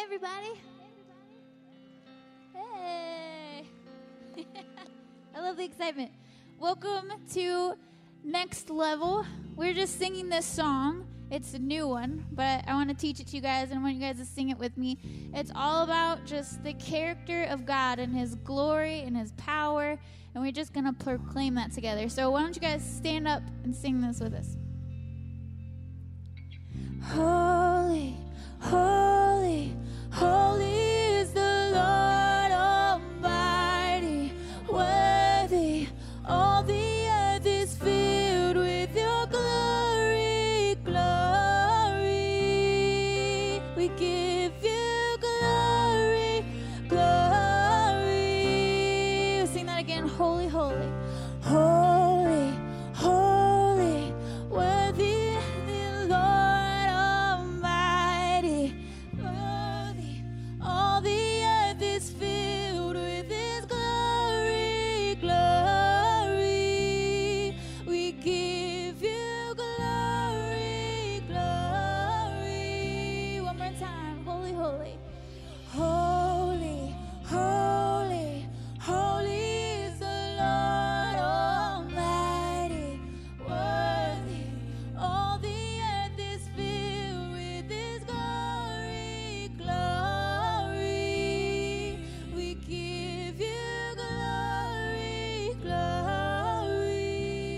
everybody. Hey. I love the excitement. Welcome to Next Level. We're just singing this song. It's a new one, but I want to teach it to you guys, and I want you guys to sing it with me. It's all about just the character of God and His glory and His power, and we're just going to proclaim that together. So why don't you guys stand up and sing this with us? Holy, holy, holy is the Lord Almighty, worthy, all the earth is filled with your glory, glory. We give you glory, glory. Sing that again. Holy, holy, holy, holy, worthy the Lord Almighty, worthy, all the earth is filled with His glory, glory. We give you glory, glory. One more time. Holy, holy, holy, holy, holy is the Lord Almighty, worthy, all the earth is filled with His glory, glory. We give you glory, glory.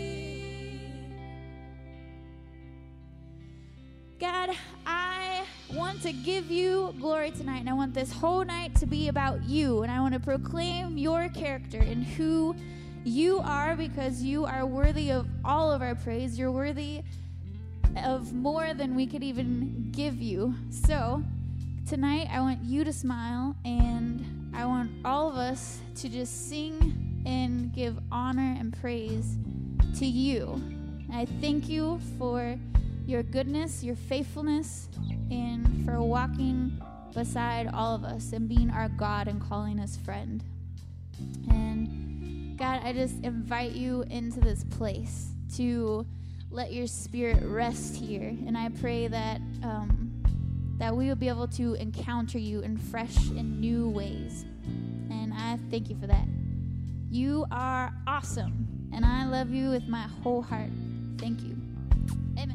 God, I want to give you glory tonight, and I want this whole night to be about you, and I want to proclaim your character and who you are, because you are worthy of all of our praise. You're worthy of more than we could even give you. So tonight I want you to smile, and I want all of us to just sing and give honor and praise to you. And I thank you for your goodness, your faithfulness, and for walking beside all of us and being our God and calling us friend. And God, I just invite you into this place to let your spirit rest here. And I pray that that we will be able to encounter you in fresh and new ways. And I thank you for that. You are awesome, and I love you with my whole heart. Thank you. Amen.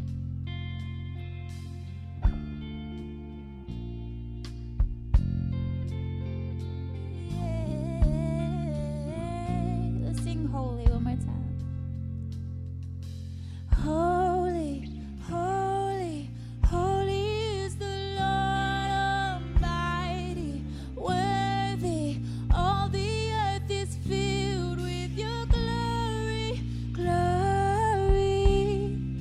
Let's sing holy one more time. Holy, holy, holy is the Lord Almighty, worthy, all the earth is filled with your glory, glory.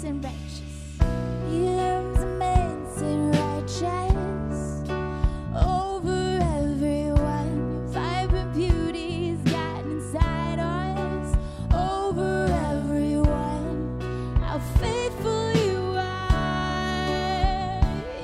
immense and righteous. He looms immense and righteous over everyone. Vibrant beauty's gotten inside us over everyone. How faithful you are,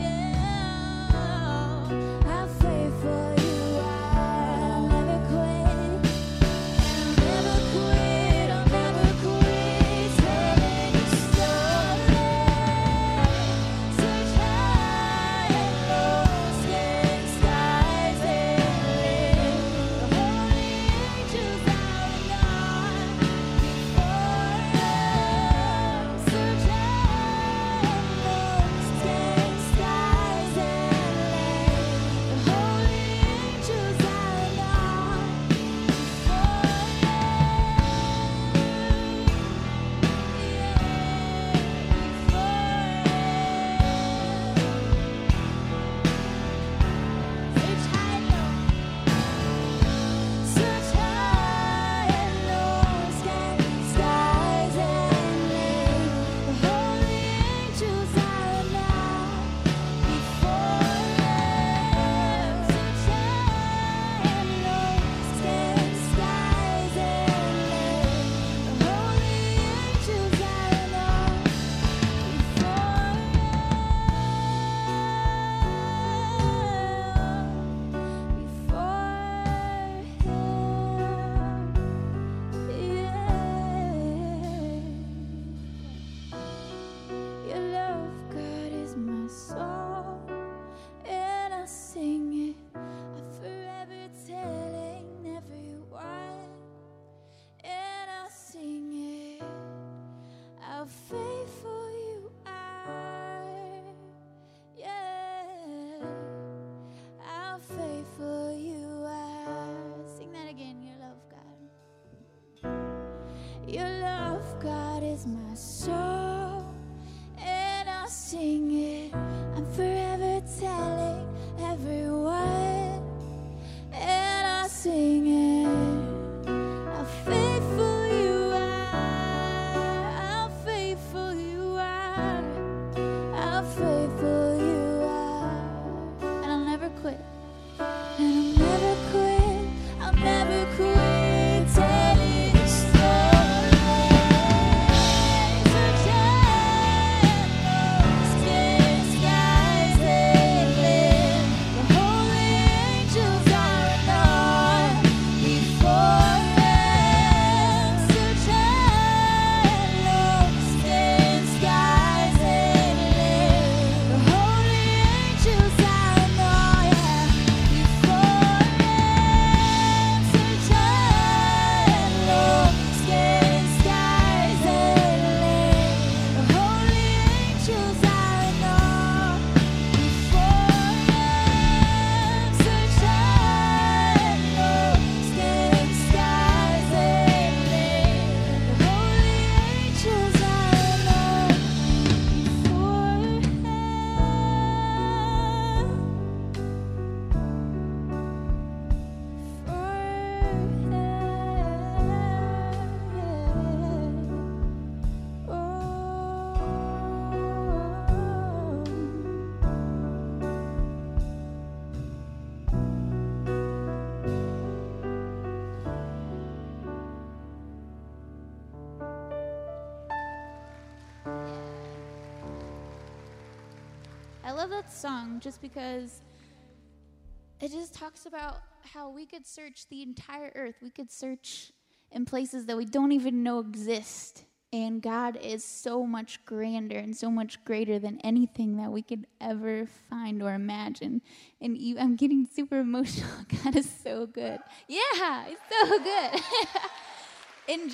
yeah. How faithful you are. I'll never quit. I'll never quit. I'll never quit. Telling your story. Search high and low, scan skies and live. The holy angels are not before us. Search high and low, scan skies and live. The holy angels are not before Search high and low. Search high and low, scan skies and live. The holy angels are now before us. Search high and low, scan skies and live. The holy angels are now Your love, God, is my song, and I sing it. I'm forever telling everyone, and I sing it. How faithful you are, yeah. How faithful you are. Sing that again. Your love, God. Your love, God, is my song, and I sing it. I'm forever telling everyone, and I sing it. How faithful you are, how faithful you are, how faithful you are. And I'll never quit. And I'll never quit. I'll never quit telling your story. Search high and low, scan skies and live. The holy angels are not before us. Search high and low, scan skies and live. The holy angels are not before us. Search high and low, scan skies and live. The holy angels are not before us. Search high and low, scan skies and live. The holy angels are not I love that song just because it just talks about how we could search the entire earth. We could search in places that we don't even know exist. And God is so much grander and so much greater than anything that we could ever find or imagine. And I'm getting super emotional. God is so good. Yeah, he's so good. And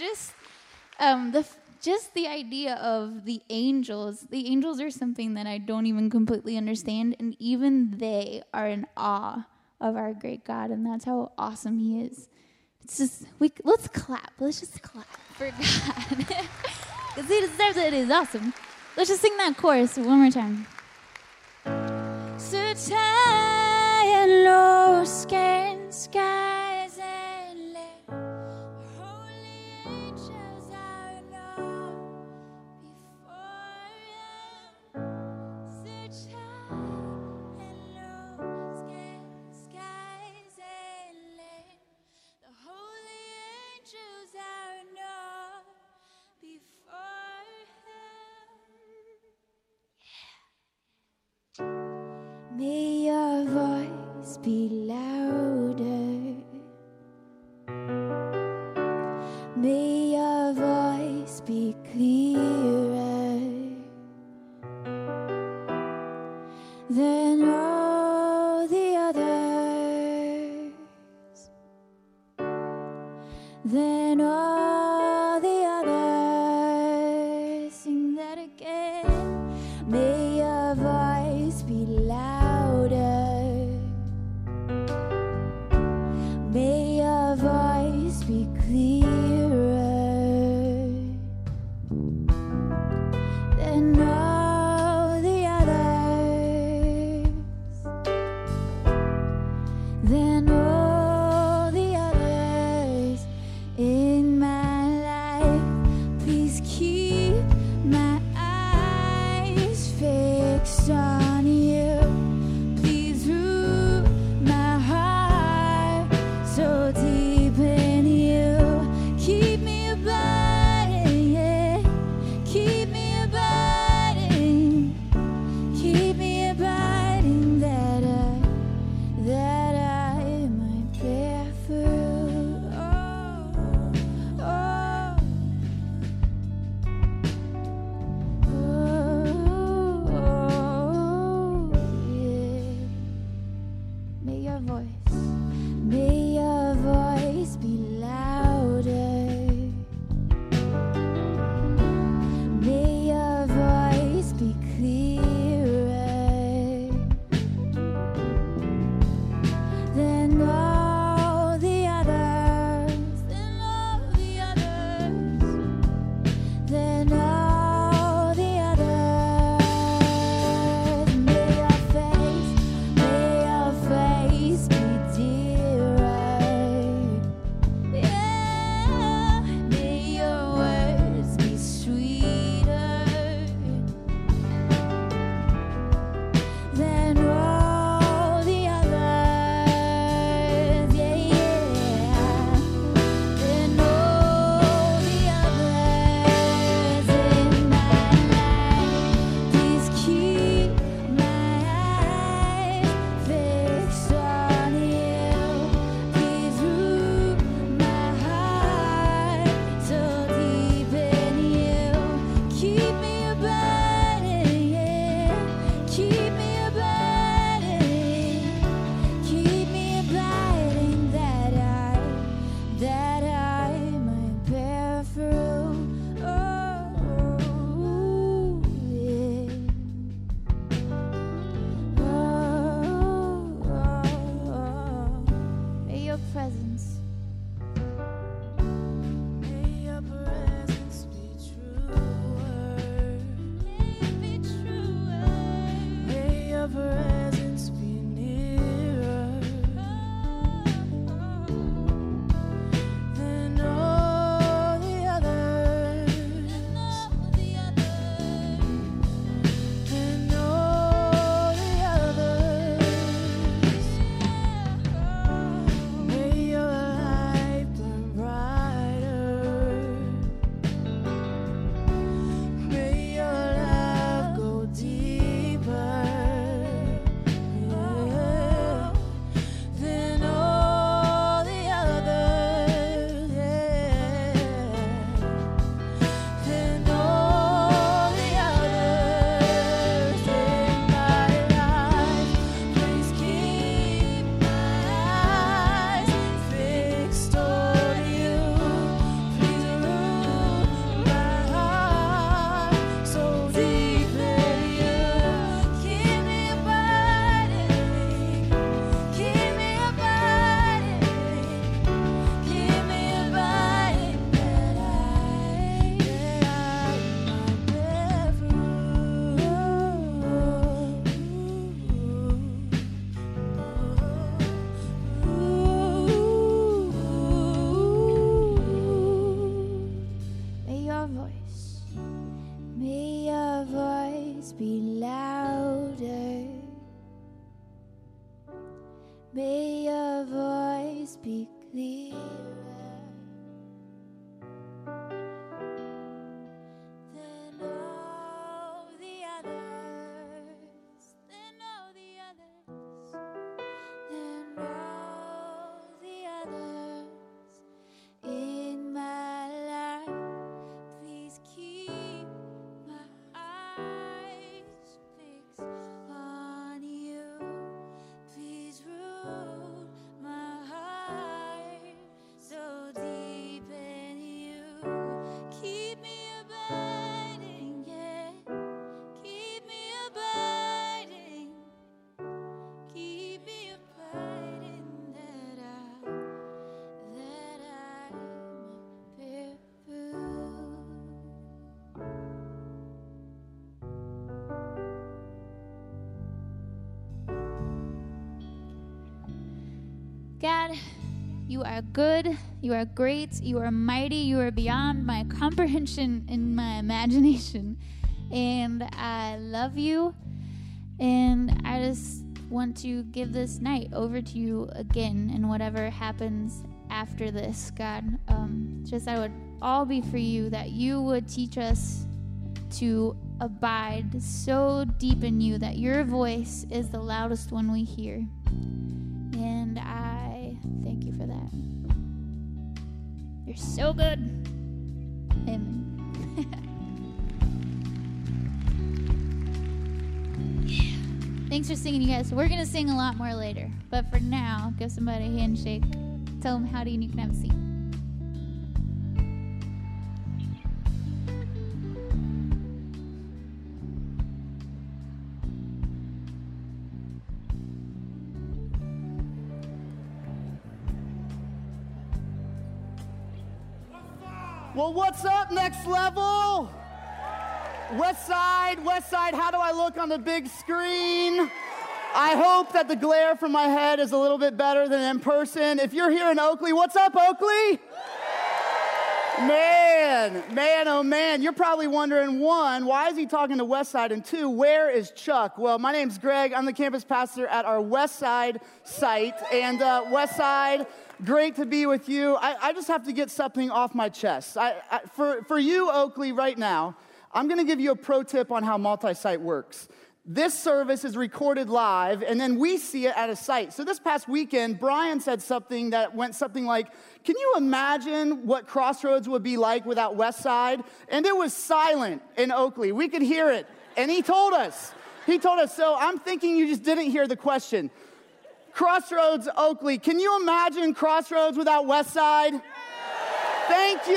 just the idea of the angels are something that I don't even completely understand, and even they are in awe of our great God, and that's how awesome he is. It's just, let's clap. Let's just clap for God. Because he deserves it. It is awesome. Let's just sing that chorus one more time. Search high and low, scan skies and let holy angels are not before be louder. May your voice be clearer than all the others, than all the others. Sing that again. May your voice be louder. May your voice be clearer than all the others, than all the others in my life. Please keep my eyes fixed on you. Please root my heart so deep in you. Keep me abiding, yeah. Keep me abiding. Keep me abiding that I might bear fruit. Oh, yeah. May your voice be louder. May your voice be clearer than all the others, than all the others, than all the others. May your face be dearer. Yeah, may your words be sweeter than all the others. Yeah, yeah, than all the others in my life. Please keep my eyes fixed on you. Please root my heart so deep in you. Keep me abiding, yeah. Keep me abiding. Keep me abiding that I might bear fruit. Oh, yeah. May your presence be truer. May it be truer. May your presence be nearer than all the others, than all the others, than all the others. May your light burn brighter. May your love go deeper, yeah, than all the others, yeah, than all the others in my life. Please keep my eyes fixed on you. Please root my heart so deep in you. Keep me abiding. Keep me abiding. Keep me abiding that I might bear fruit. May your voice be louder. May your voice be clearer than all the others, than all the others, than God, you are good, you are great, you are mighty, you are beyond my comprehension and my imagination. And I love you, and I just want to give this night over to you again, and whatever happens after this, God, just I would all be for you, that you would teach us to abide so deep in you that your voice is the loudest one we hear. And I thank you for that. You're so good. Amen. Thanks for singing, you guys. We're going to sing a lot more later. But for now, give somebody a handshake. Tell them howdy and you can have a seat. Well, what's up, Next Level? West Side, how do I look on the big screen? I hope that the glare from my head is a little bit better than in person. If you're here in Oakley, what's up, Oakley? Man, oh man, you're probably wondering, one, why is he talking to West Side? And two, where is Chuck? Well, my name's Greg. I'm the campus pastor at our West Side site. And West Side, great to be with you. I just have to get something off my chest. For you, Oakley, right now, I'm going to give you a pro tip on how multi-site works. This service is recorded live, and then we see it at a site. So this past weekend, Brian said something that went something like, can you imagine what Crossroads would be like without West Side? And it was silent in Oakley. We could hear it, and he told us. So I'm thinking you just didn't hear the question. Crossroads, Oakley, can you imagine Crossroads without West Side? Thank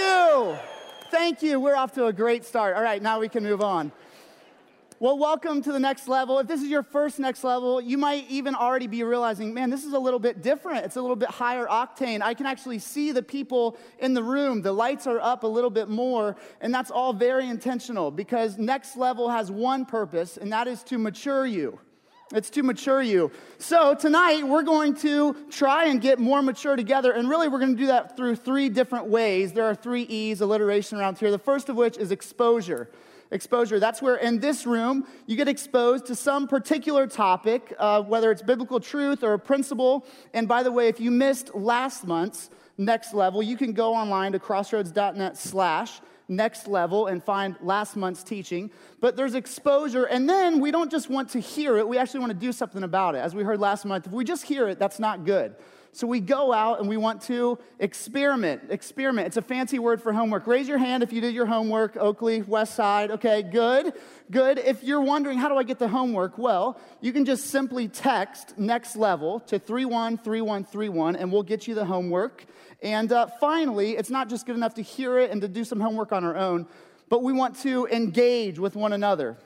you. We're off to a great start. All right, now we can move on. Well, welcome to the Next Level. If this is your first Next Level, you might even already be realizing, man, this is a little bit different. It's a little bit higher octane. I can actually see the people in the room. The lights are up a little bit more, and that's all very intentional because Next Level has one purpose, and that is to mature you. It's to mature you. So tonight, we're going to try and get more mature together, and really we're going to do that through three different ways. There are 3 E's, alliteration around here. The first of which is exposure. Exposure, that's where in this room, you get exposed to some particular topic, whether it's biblical truth or a principle. And by the way, if you missed last month's Next Level, you can go online to crossroads.net/Next Level and find last month's teaching. But there's exposure, and then we don't just want to hear it, we actually want to do something about it. As we heard last month, if we just hear it, that's not good. So we go out and we want to experiment. It's a fancy word for homework. Raise your hand if you did your homework, Oakley, West Side. Okay, good. If you're wondering, how do I get the homework? Well, you can just simply text Next Level to 313131, and we'll get you the homework. And finally, it's not just good enough to hear it and to do some homework on our own, but we want to engage with one another.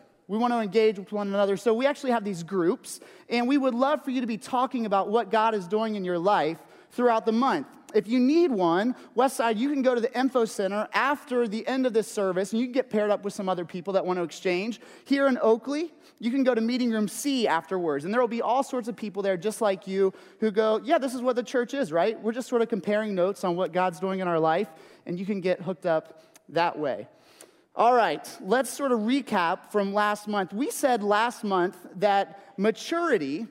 So we actually have these groups, and we would love for you to be talking about what God is doing in your life throughout the month. If you need one, Westside, you can go to the Info Center after the end of this service, and you can get paired up with some other people that want to exchange. Here in Oakley, you can go to Meeting Room C afterwards, and there will be all sorts of people there just like you who go, yeah, this is what the church is, right? We're just sort of comparing notes on what God's doing in our life, and you can get hooked up that way. All right, let's sort of recap from last month. We said last month that maturity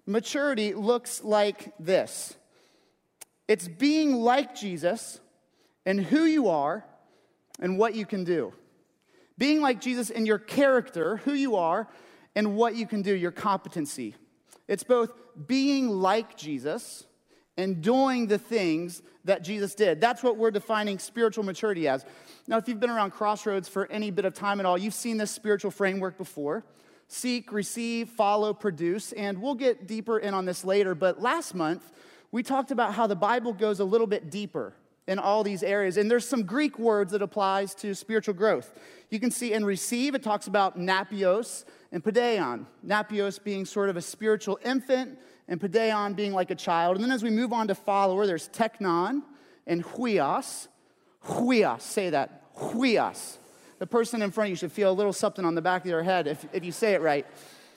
looks like this. It's being like Jesus and who you are and what you can do. Being like Jesus in your character, who you are, and what you can do, your competency. It's both being like Jesus and doing the things that Jesus did. That's what we're defining spiritual maturity as. Now, if you've been around Crossroads for any bit of time at all, you've seen this spiritual framework before. Seek, receive, follow, produce, and we'll get deeper in on this later. But last month, we talked about how the Bible goes a little bit deeper in all these areas. And there's some Greek words that applies to spiritual growth. You can see in receive, it talks about napios and paideon. Napios being sort of a spiritual infant, and paideon being like a child. And then as we move on to follower, there's teknon and huios. Huios, say that, huios. The person in front of you should feel a little something on the back of their head if you say it right.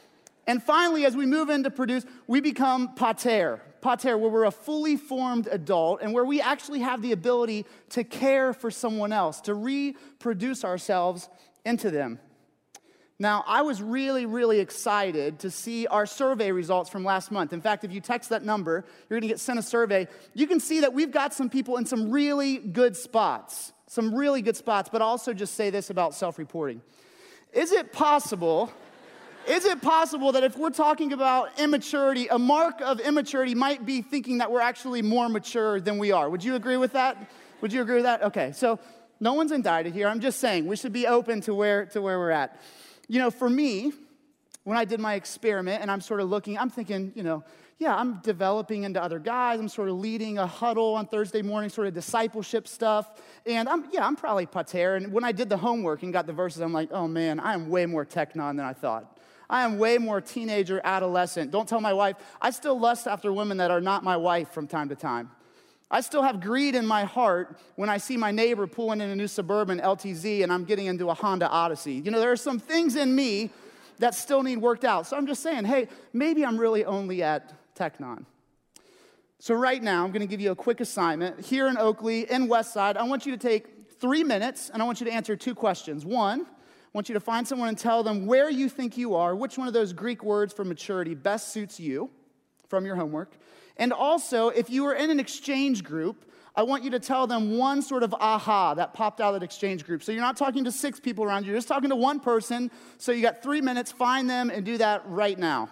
And finally, as we move into produce, we become pater. Pater, where we're a fully formed adult and where we actually have the ability to care for someone else, to reproduce ourselves into them. Now, I was really, really excited to see our survey results from last month. In fact, if you text that number, you're going to get sent a survey. You can see that we've got some people in some really good spots, but I'll also just say this about self-reporting. Is it possible that if we're talking about immaturity, a mark of immaturity might be thinking that we're actually more mature than we are? Would you agree with that? Okay, so no one's indicted here. I'm just saying we should be open to where we're at. You know, for me, when I did my experiment and I'm sort of looking, I'm thinking, I'm developing into other guys. I'm sort of leading a huddle on Thursday morning, sort of discipleship stuff. And I'm probably pater. And when I did the homework and got the verses, I'm like, oh man, I am way more teknon than I thought. I am way more teenager, adolescent. Don't tell my wife. I still lust after women that are not my wife from time to time. I still have greed in my heart when I see my neighbor pulling in a new Suburban LTZ and I'm getting into a Honda Odyssey. There are some things in me that still need worked out. So I'm just saying, hey, maybe I'm really only at teknon. So right now, I'm going to give you a quick assignment. Here in Oakley, in Westside, I want you to take 3 minutes and I want you to answer 2 questions. One, I want you to find someone and tell them where you think you are, which one of those Greek words for maturity best suits you from your homework. And also, if you were in an exchange group, I want you to tell them one sort of aha that popped out of that exchange group. So you're not talking to 6 people around you, you're just talking to one person. So you got 3 minutes, find them and do that right now.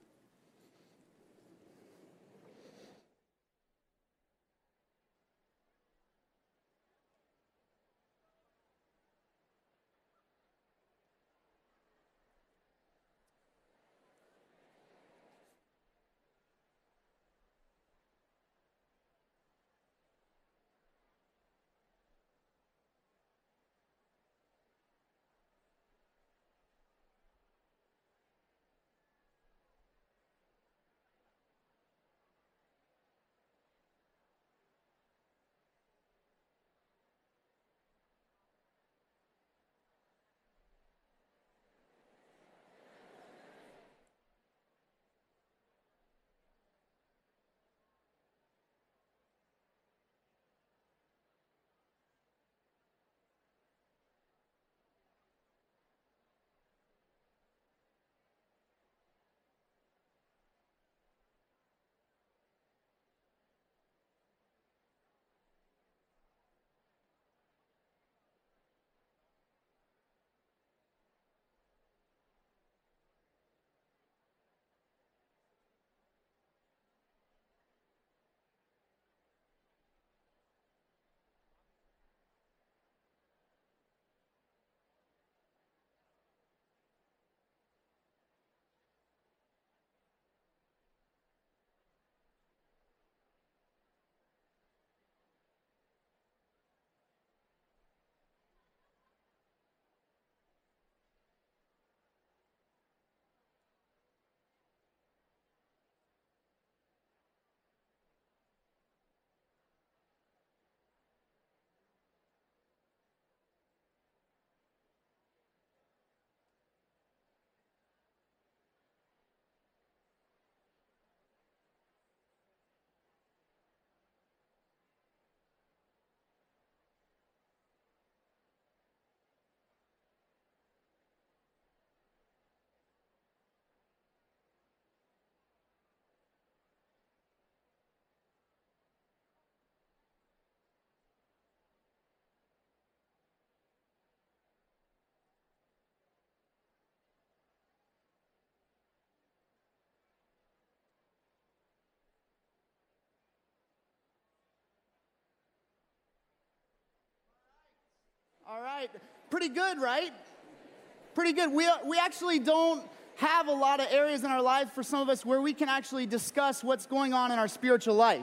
All right, pretty good, right? Pretty good. We actually don't have a lot of areas in our life for some of us where we can actually discuss what's going on in our spiritual life.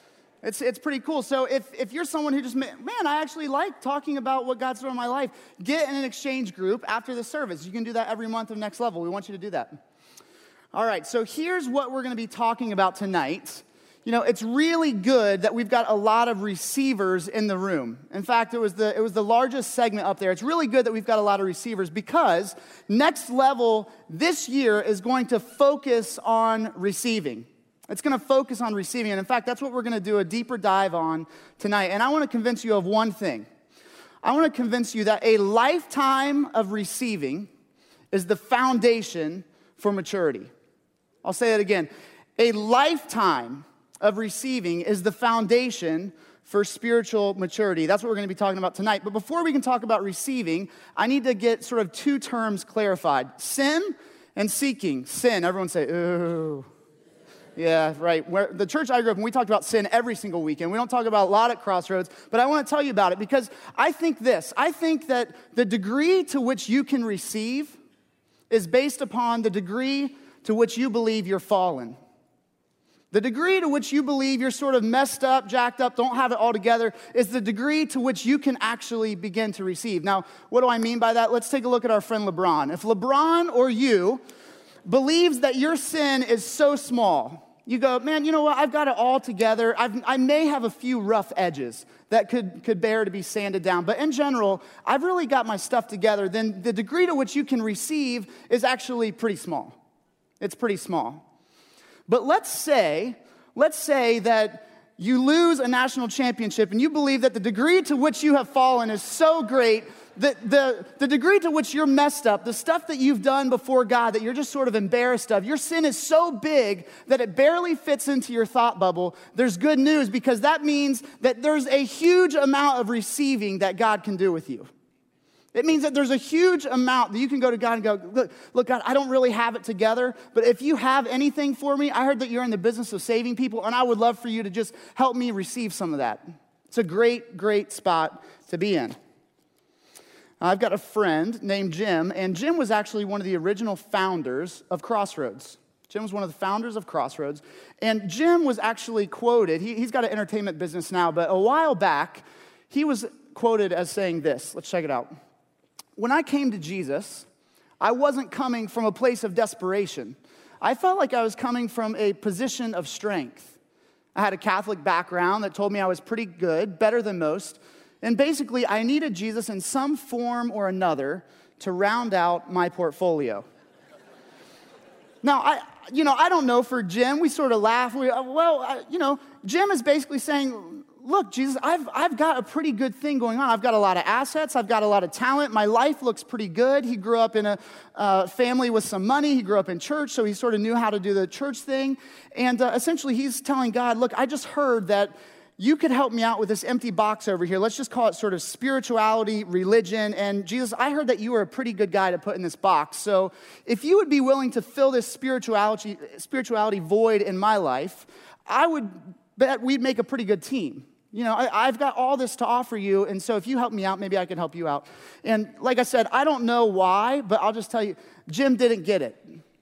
It's pretty cool. So if you're someone who just, man, I actually like talking about what God's doing in my life, get in an exchange group after the service. You can do that every month of Next Level. We want you to do that. All right, so here's what we're going to be talking about tonight. You know, it's really good that we've got a lot of receivers in the room. In fact, it was the largest segment up there. It's really good that we've got a lot of receivers because Next Level this year is going to focus on receiving. It's going to focus on receiving. And in fact, that's what we're going to do a deeper dive on tonight. And I want to convince you of one thing. I want to convince you that a lifetime of receiving is the foundation for maturity. I'll say that again. A lifetime of receiving is the foundation for spiritual maturity. That's what we're going to be talking about tonight. But before we can talk about receiving, I need to get sort of two terms clarified. Sin and seeking. Sin, everyone say, ooh. Yeah, right. The church I grew up in, we talked about sin every single weekend. We don't talk about a lot at Crossroads, but I want to tell you about it because I think that the degree to which you can receive is based upon the degree to which you believe you're fallen. The degree to which you believe you're sort of messed up, jacked up, don't have it all together, is the degree to which you can actually begin to receive. Now, what do I mean by that? Let's take a look at our friend LeBron. If LeBron or you believes that your sin is so small, you go, man, you know what? I've got it all together. I may have a few rough edges that could bear to be sanded down. But in general, I've really got my stuff together. Then the degree to which you can receive is actually pretty small. It's pretty small. But let's say that you lose a national championship and you believe that the degree to which you have fallen is so great that the degree to which you're messed up, the stuff that you've done before God that you're just sort of embarrassed of, your sin is so big that it barely fits into your thought bubble. There's good news because that means that there's a huge amount of receiving that God can do with you. It means that there's a huge amount that you can go to God and go, look, God, I don't really have it together, but if you have anything for me, I heard that you're in the business of saving people, and I would love for you to just help me receive some of that. It's a great, great spot to be in. I've got a friend named Jim, and Jim was actually one of the original founders of Crossroads. Jim was one of the founders of Crossroads, and Jim was actually quoted. He's got an entertainment business now, but a while back, he was quoted as saying this. Let's check it out. When I came to Jesus, I wasn't coming from a place of desperation. I felt like I was coming from a position of strength. I had a Catholic background that told me I was pretty good, better than most, and basically I needed Jesus in some form or another to round out my portfolio. Now, I don't know for Jim, we sort of laugh. Jim is basically saying, look, Jesus, I've got a pretty good thing going on. I've got a lot of assets. I've got a lot of talent. My life looks pretty good. He grew up in a family with some money. He grew up in church, so he sort of knew how to do the church thing. And essentially, he's telling God, look, I just heard that you could help me out with this empty box over here. Let's just call it sort of spirituality, religion. And Jesus, I heard that you were a pretty good guy to put in this box. So if you would be willing to fill this spirituality void in my life, I would bet we'd make a pretty good team. You know, I've got all this to offer you, and so if you help me out, maybe I can help you out. And like I said, I don't know why, but I'll just tell you, Jim didn't get it.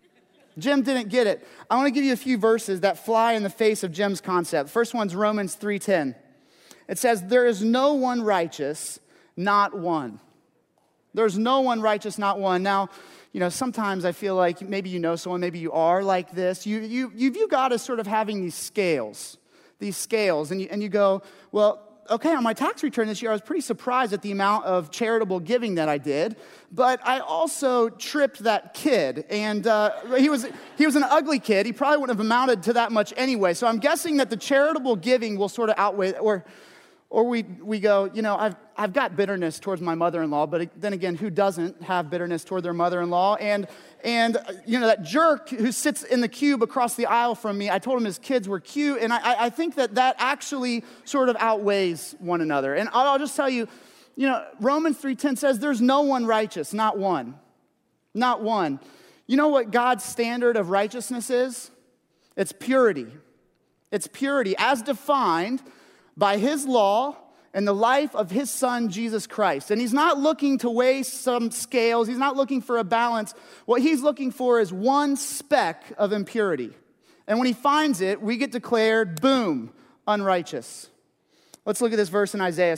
Jim didn't get it. I want to give you a few verses that fly in the face of Jim's concept. First one's Romans 3:10. It says, there is no one righteous, not one. There's no one righteous, not one. Now, you know, sometimes I feel like maybe you know someone, maybe you are like this. You view God as sort of having these scales, and you go, well, okay, on my tax return this year, I was pretty surprised at the amount of charitable giving that I did, but I also tripped that kid, and he was an ugly kid. He probably wouldn't have amounted to that much anyway, so I'm guessing that the charitable giving will sort of outweigh, or we go, you know, I've got bitterness towards my mother-in-law, but then again, who doesn't have bitterness toward their mother-in-law? And you know, that jerk who sits in the cube across the aisle from me, I told him his kids were cute, and I think that actually sort of outweighs one another. And I'll just tell you, you know, Romans 3:10 says there's no one righteous, not one. Not one. You know what God's standard of righteousness is? It's purity. It's purity as defined by his law and the life of his son, Jesus Christ. And he's not looking to weigh some scales. He's not looking for a balance. What he's looking for is one speck of impurity. And when he finds it, we get declared, boom, unrighteous. Let's look at this verse in Isaiah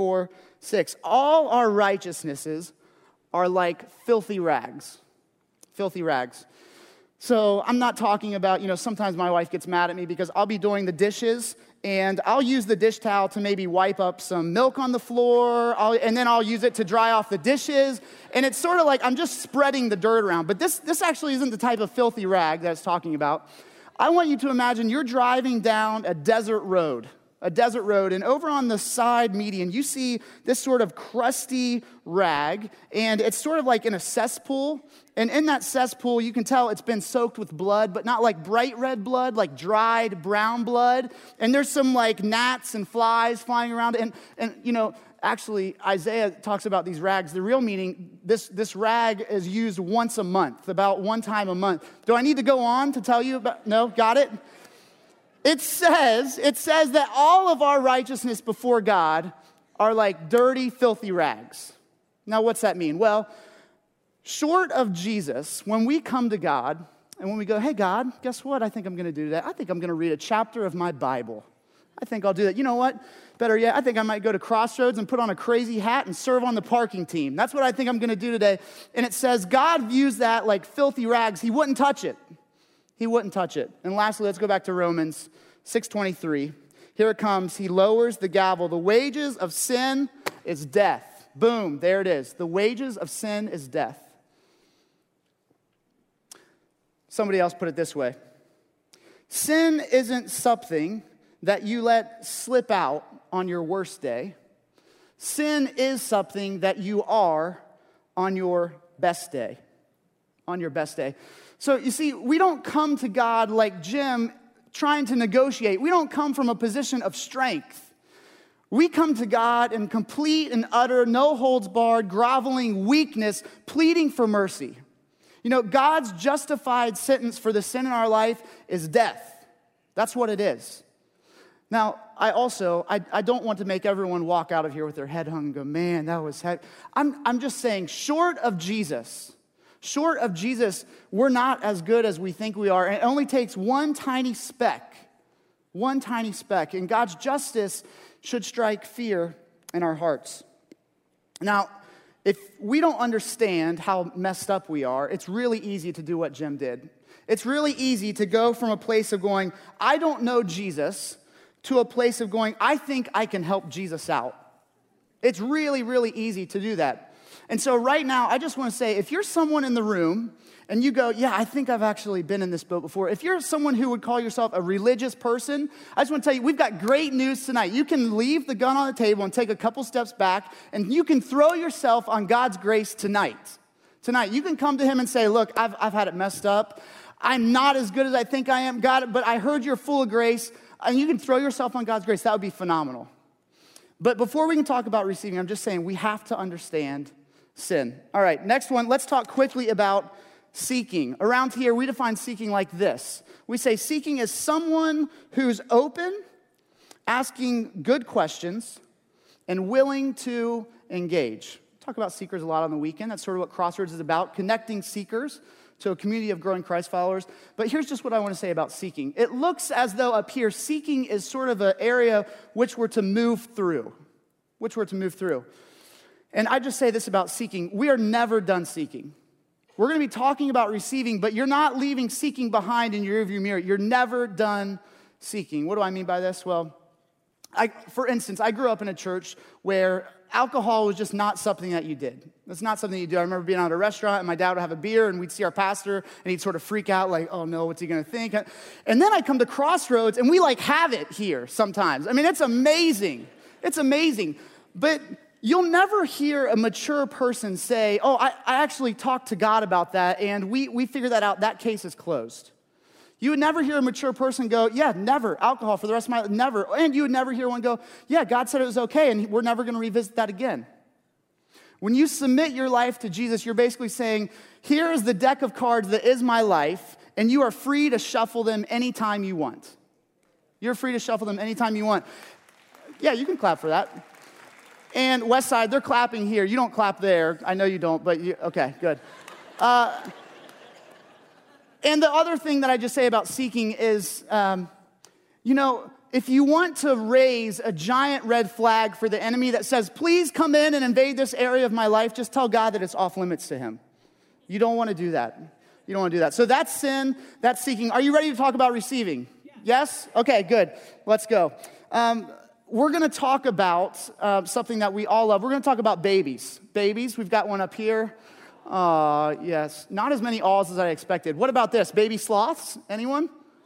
64:6. All our righteousnesses are like filthy rags. Filthy rags. So I'm not talking about, sometimes my wife gets mad at me because I'll be doing the dishes and I'll use the dish towel to maybe wipe up some milk on the floor, and then I'll use it to dry off the dishes. And it's sort of like I'm just spreading the dirt around. But this actually isn't the type of filthy rag that it's talking about. I want you to imagine you're driving down a desert road, and over on the side median, you see this sort of crusty rag, and it's sort of like in a cesspool. And in that cesspool, you can tell it's been soaked with blood, but not like bright red blood, like dried brown blood. And there's some like gnats and flies flying around. And actually, Isaiah talks about these rags. The real meaning, this rag is used once a month, about one time a month. Do I need to go on to tell you about? No, got it? It says that all of our righteousness before God are like dirty, filthy rags. Now, what's that mean? Well, short of Jesus, when we come to God and when we go, hey, God, guess what I think I'm going to do today? I think I'm going to read a chapter of my Bible. I think I'll do that. You know what? Better yet, I think I might go to Crossroads and put on a crazy hat and serve on the parking team. That's what I think I'm going to do today. And it says God views that like filthy rags. He wouldn't touch it. He wouldn't touch it. And lastly, let's go back to Romans 6:23. Here it comes. He lowers the gavel. The wages of sin is death. Boom, there it is. The wages of sin is death. Somebody else put it this way. Sin isn't something that you let slip out on your worst day. Sin is something that you are on your best day. On your best day. So you see, we don't come to God like Jim trying to negotiate. We don't come from a position of strength. We come to God in complete and utter, no holds barred, groveling weakness, pleading for mercy. God's justified sentence for the sin in our life is death. That's what it is. Now, I don't want to make everyone walk out of here with their head hung and go, man, that was heavy. I'm just saying, short of Jesus, we're not as good as we think we are. And it only takes one tiny speck, and God's justice should strike fear in our hearts. Now, if we don't understand how messed up we are, it's really easy to do what Jim did. It's really easy to go from a place of going, I don't know Jesus, to a place of going, I think I can help Jesus out. It's really, really easy to do that. And so right now, I just want to say, if you're someone in the room and you go, yeah, I think I've actually been in this boat before. If you're someone who would call yourself a religious person, I just want to tell you, we've got great news tonight. You can leave the gun on the table and take a couple steps back, and you can throw yourself on God's grace tonight. Tonight, you can come to him and say, look, I've had it messed up. I'm not as good as I think I am, God, but I heard you're full of grace, and you can throw yourself on God's grace. That would be phenomenal. But before we can talk about receiving, I'm just saying we have to understand sin. All right, next one, let's talk quickly about seeking. Around here, we define seeking like this. We say seeking is someone who's open, asking good questions, and willing to engage. Talk about seekers a lot on the weekend. That's sort of what Crossroads is about, connecting seekers to a community of growing Christ followers. But here's just what I want to say about seeking. It looks as though up here, seeking is sort of an area which we're to move through. And I just say this about seeking. We are never done seeking. We're going to be talking about receiving, but you're not leaving seeking behind in your rearview mirror. You're never done seeking. What do I mean by this? Well, for instance, I grew up in a church where alcohol was just not something that you did. It's not something you do. I remember being at a restaurant, and my dad would have a beer, and we'd see our pastor, and he'd sort of freak out, like, oh no, what's he going to think? And then I come to Crossroads, and we have it here sometimes. I mean, it's amazing. It's amazing. But you'll never hear a mature person say, oh, I actually talked to God about that, and we figured that out. That case is closed. You would never hear a mature person go, yeah, never, alcohol for the rest of my life, never. And you would never hear one go, yeah, God said it was okay, and we're never going to revisit that again. When you submit your life to Jesus, you're basically saying, here is the deck of cards that is my life, and you are free to shuffle them anytime you want. You're free to shuffle them anytime you want. Yeah, you can clap for that. And Westside, they're clapping here. You don't clap there. I know you don't, but okay, good. And the other thing that I just say about seeking is, if you want to raise a giant red flag for the enemy that says, please come in and invade this area of my life, just tell God that it's off limits to him. You don't want to do that. You don't want to do that. So that's sin, that's seeking. Are you ready to talk about receiving? Yes? Okay, good. Let's go. We're going to talk about something that we all love. We're going to talk about babies. Babies, we've got one up here. Yes, not as many awls as I expected. What about this? Baby sloths? Anyone?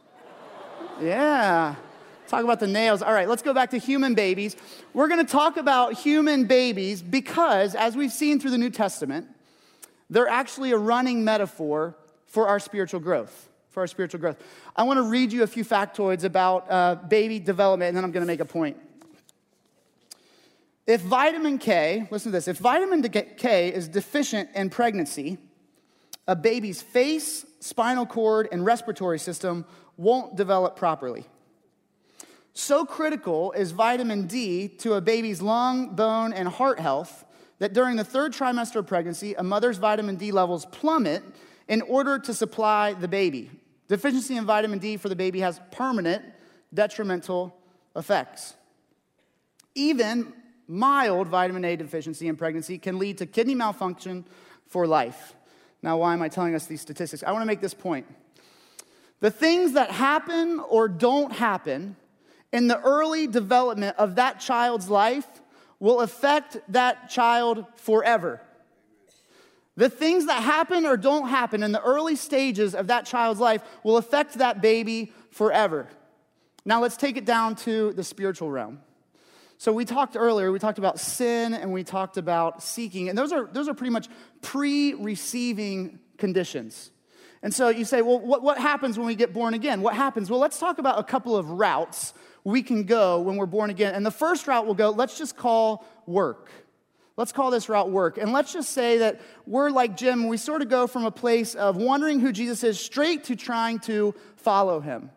Yeah. Talk about the nails. All right, let's go back to human babies. We're going to talk about human babies because, as we've seen through the New Testament, they're actually a running metaphor for our spiritual growth. I want to read you a few factoids about baby development, and then I'm going to make a point. If vitamin K, listen to this, if vitamin K is deficient in pregnancy, a baby's face, spinal cord, and respiratory system won't develop properly. So critical is vitamin D to a baby's lung, bone, and heart health that during the third trimester of pregnancy, a mother's vitamin D levels plummet in order to supply the baby. Deficiency in vitamin D for the baby has permanent detrimental effects. Even mild vitamin A deficiency in pregnancy can lead to kidney malfunction for life. Now, why am I telling us these statistics? I want to make this point. The things that happen or don't happen in the early development of that child's life will affect that child forever. The things that happen or don't happen in the early stages of that child's life will affect that baby forever. Now let's take it down to the spiritual realm. So we talked about sin and we talked about seeking, and those are pretty much pre-receiving conditions. And so you say, well, what happens when we get born again? What happens? Well, let's talk about a couple of routes we can go when we're born again. And the first route we'll go, let's just call work. Let's call this route work. And let's just say that we're like Jim, we sort of go from a place of wondering who Jesus is straight to trying to follow him.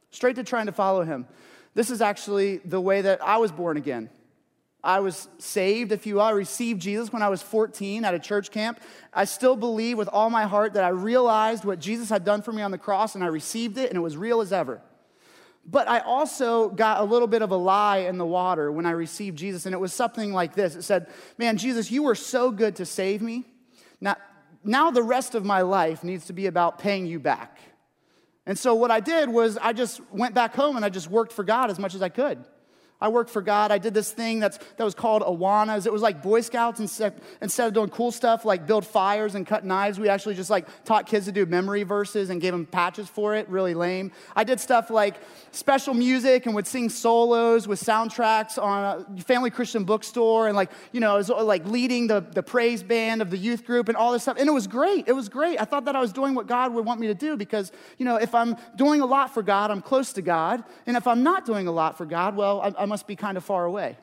This is actually the way that I was born again. I was saved, if you will. I received Jesus when I was 14 at a church camp. I still believe with all my heart that I realized what Jesus had done for me on the cross, and I received it, and it was real as ever. But I also got a little bit of a lie in the water when I received Jesus, and it was something like this. It said, man, Jesus, you were so good to save me. Now the rest of my life needs to be about paying you back. And so what I did was I just went back home and I just worked for God as much as I could. I worked for God. I did this thing that was called Awanas. It was like Boy Scouts. Instead of doing cool stuff like build fires and cut knives, we actually just like taught kids to do memory verses and gave them patches for it. Really lame. I did stuff like special music and would sing solos with soundtracks on a family Christian bookstore, and it was like leading the praise band of the youth group and all this stuff. And it was great. I thought that I was doing what God would want me to do because, if I'm doing a lot for God, I'm close to God. And if I'm not doing a lot for God, well, I must be kind of far away.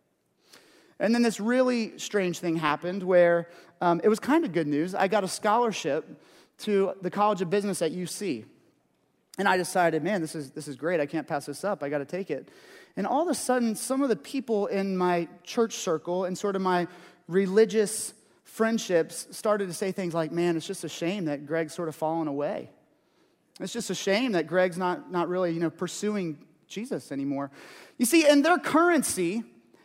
And then this really strange thing happened where it was kind of good news. I got a scholarship to the College of Business at UC. And I decided, man, this is great. I can't pass this up. I got to take it. And all of a sudden, some of the people in my church circle and sort of my religious friendships started to say things like, man, it's just a shame that Greg's sort of fallen away. It's just a shame that Greg's not really, pursuing Jesus anymore. You see, in their currency,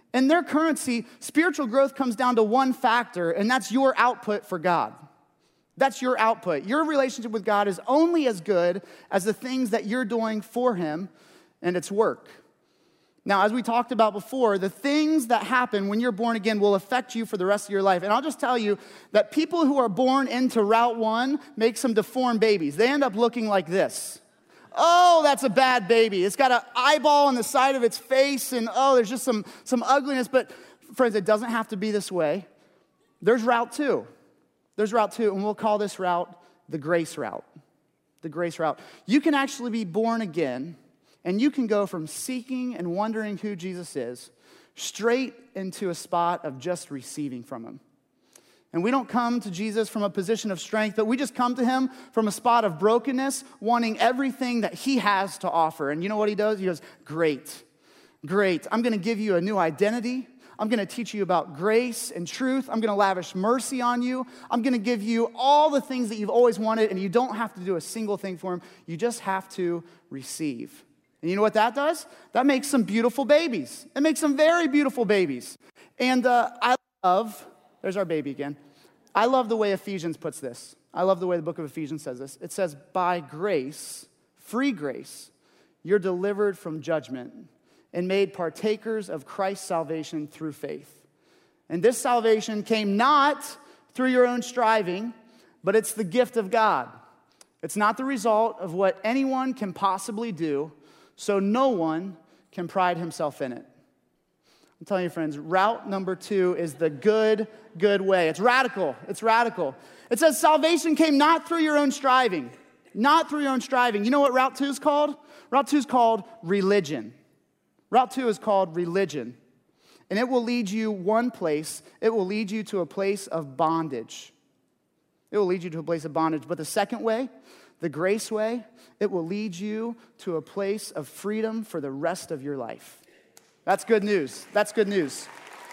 spiritual growth comes down to one factor, and that's your output for God. That's your output. Your relationship with God is only as good as the things that you're doing for him, and it's work. Now, as we talked about before, the things that happen when you're born again will affect you for the rest of your life. And I'll just tell you that people who are born into Route 1 make some deformed babies. They end up looking like this. Oh, that's a bad baby. It's got an eyeball on the side of its face, and there's just some ugliness. But friends, it doesn't have to be this way. There's Route 2. And we'll call this route the grace route. The grace route. You can actually be born again, and you can go from seeking and wondering who Jesus is straight into a spot of just receiving from him. And we don't come to Jesus from a position of strength, but we just come to him from a spot of brokenness, wanting everything that he has to offer. And you know what he does? He goes, great. I'm going to give you a new identity. I'm going to teach you about grace and truth. I'm going to lavish mercy on you. I'm going to give you all the things that you've always wanted, and you don't have to do a single thing for him. You just have to receive. And you know what that does? That makes some beautiful babies. It makes some very beautiful babies. And I love, there's our baby again. I love the way Ephesians puts this. I love the way the book of Ephesians says this. It says, by grace, free grace, you're delivered from judgment and made partakers of Christ's salvation through faith. And this salvation came not through your own striving, but it's the gift of God. It's not the result of what anyone can possibly do, so no one can pride himself in it. I'm telling you, friends, route number 2 is the good way. It's radical. It's radical. It says salvation came not through your own striving. Not through your own striving. You know what route 2 is called? Route 2 is called religion. Route 2 is called religion. And it will lead you one place. It will lead you to a place of bondage. It will lead you to a place of bondage. But the second way, the grace way, it will lead you to a place of freedom for the rest of your life. That's good news. That's good news.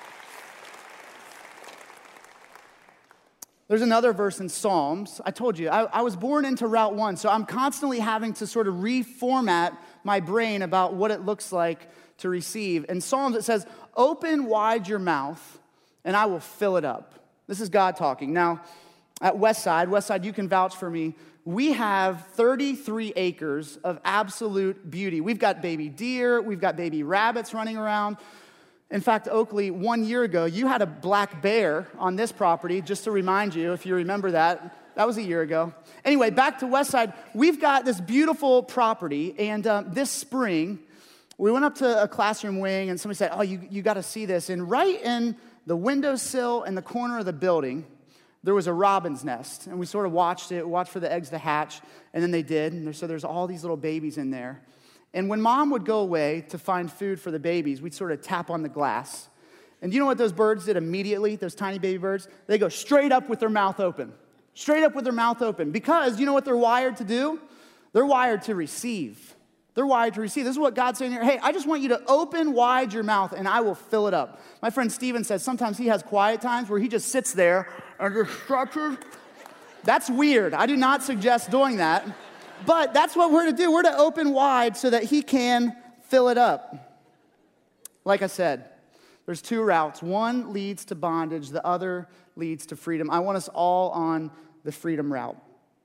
There's another verse in Psalms. I told you, I was born into Route 1, so I'm constantly having to sort of reformat my brain about what it looks like to receive. In Psalms, it says, open wide your mouth, and I will fill it up. This is God talking. Now, at Westside, you can vouch for me, we have 33 acres of absolute beauty. We've got baby deer, we've got baby rabbits running around. In fact, Oakley, 1 year ago, you had a black bear on this property, just to remind you, if you remember that. That was a year ago. Anyway, back to Westside, we've got this beautiful property, and this spring, we went up to a classroom wing, and somebody said, oh, you got to see this. And right in the windowsill in the corner of the building, there was a robin's nest, and we sort of watched for the eggs to hatch, and then they did, and so there's all these little babies in there. And when mom would go away to find food for the babies, we'd sort of tap on the glass. And you know what those birds did immediately, those tiny baby birds? They go straight up with their mouth open. Straight up with their mouth open. Because you know what they're wired to do? They're wired to receive. They're wired to receive. This is what God's saying here. Hey, I just want you to open wide your mouth and I will fill it up. My friend Steven says sometimes he has quiet times where he just sits there and just stretches. That's weird. I do not suggest doing that. But that's what we're to do. We're to open wide so that he can fill it up. Like I said, there's 2 routes. One leads to bondage. The other leads to freedom. I want us all on the freedom route.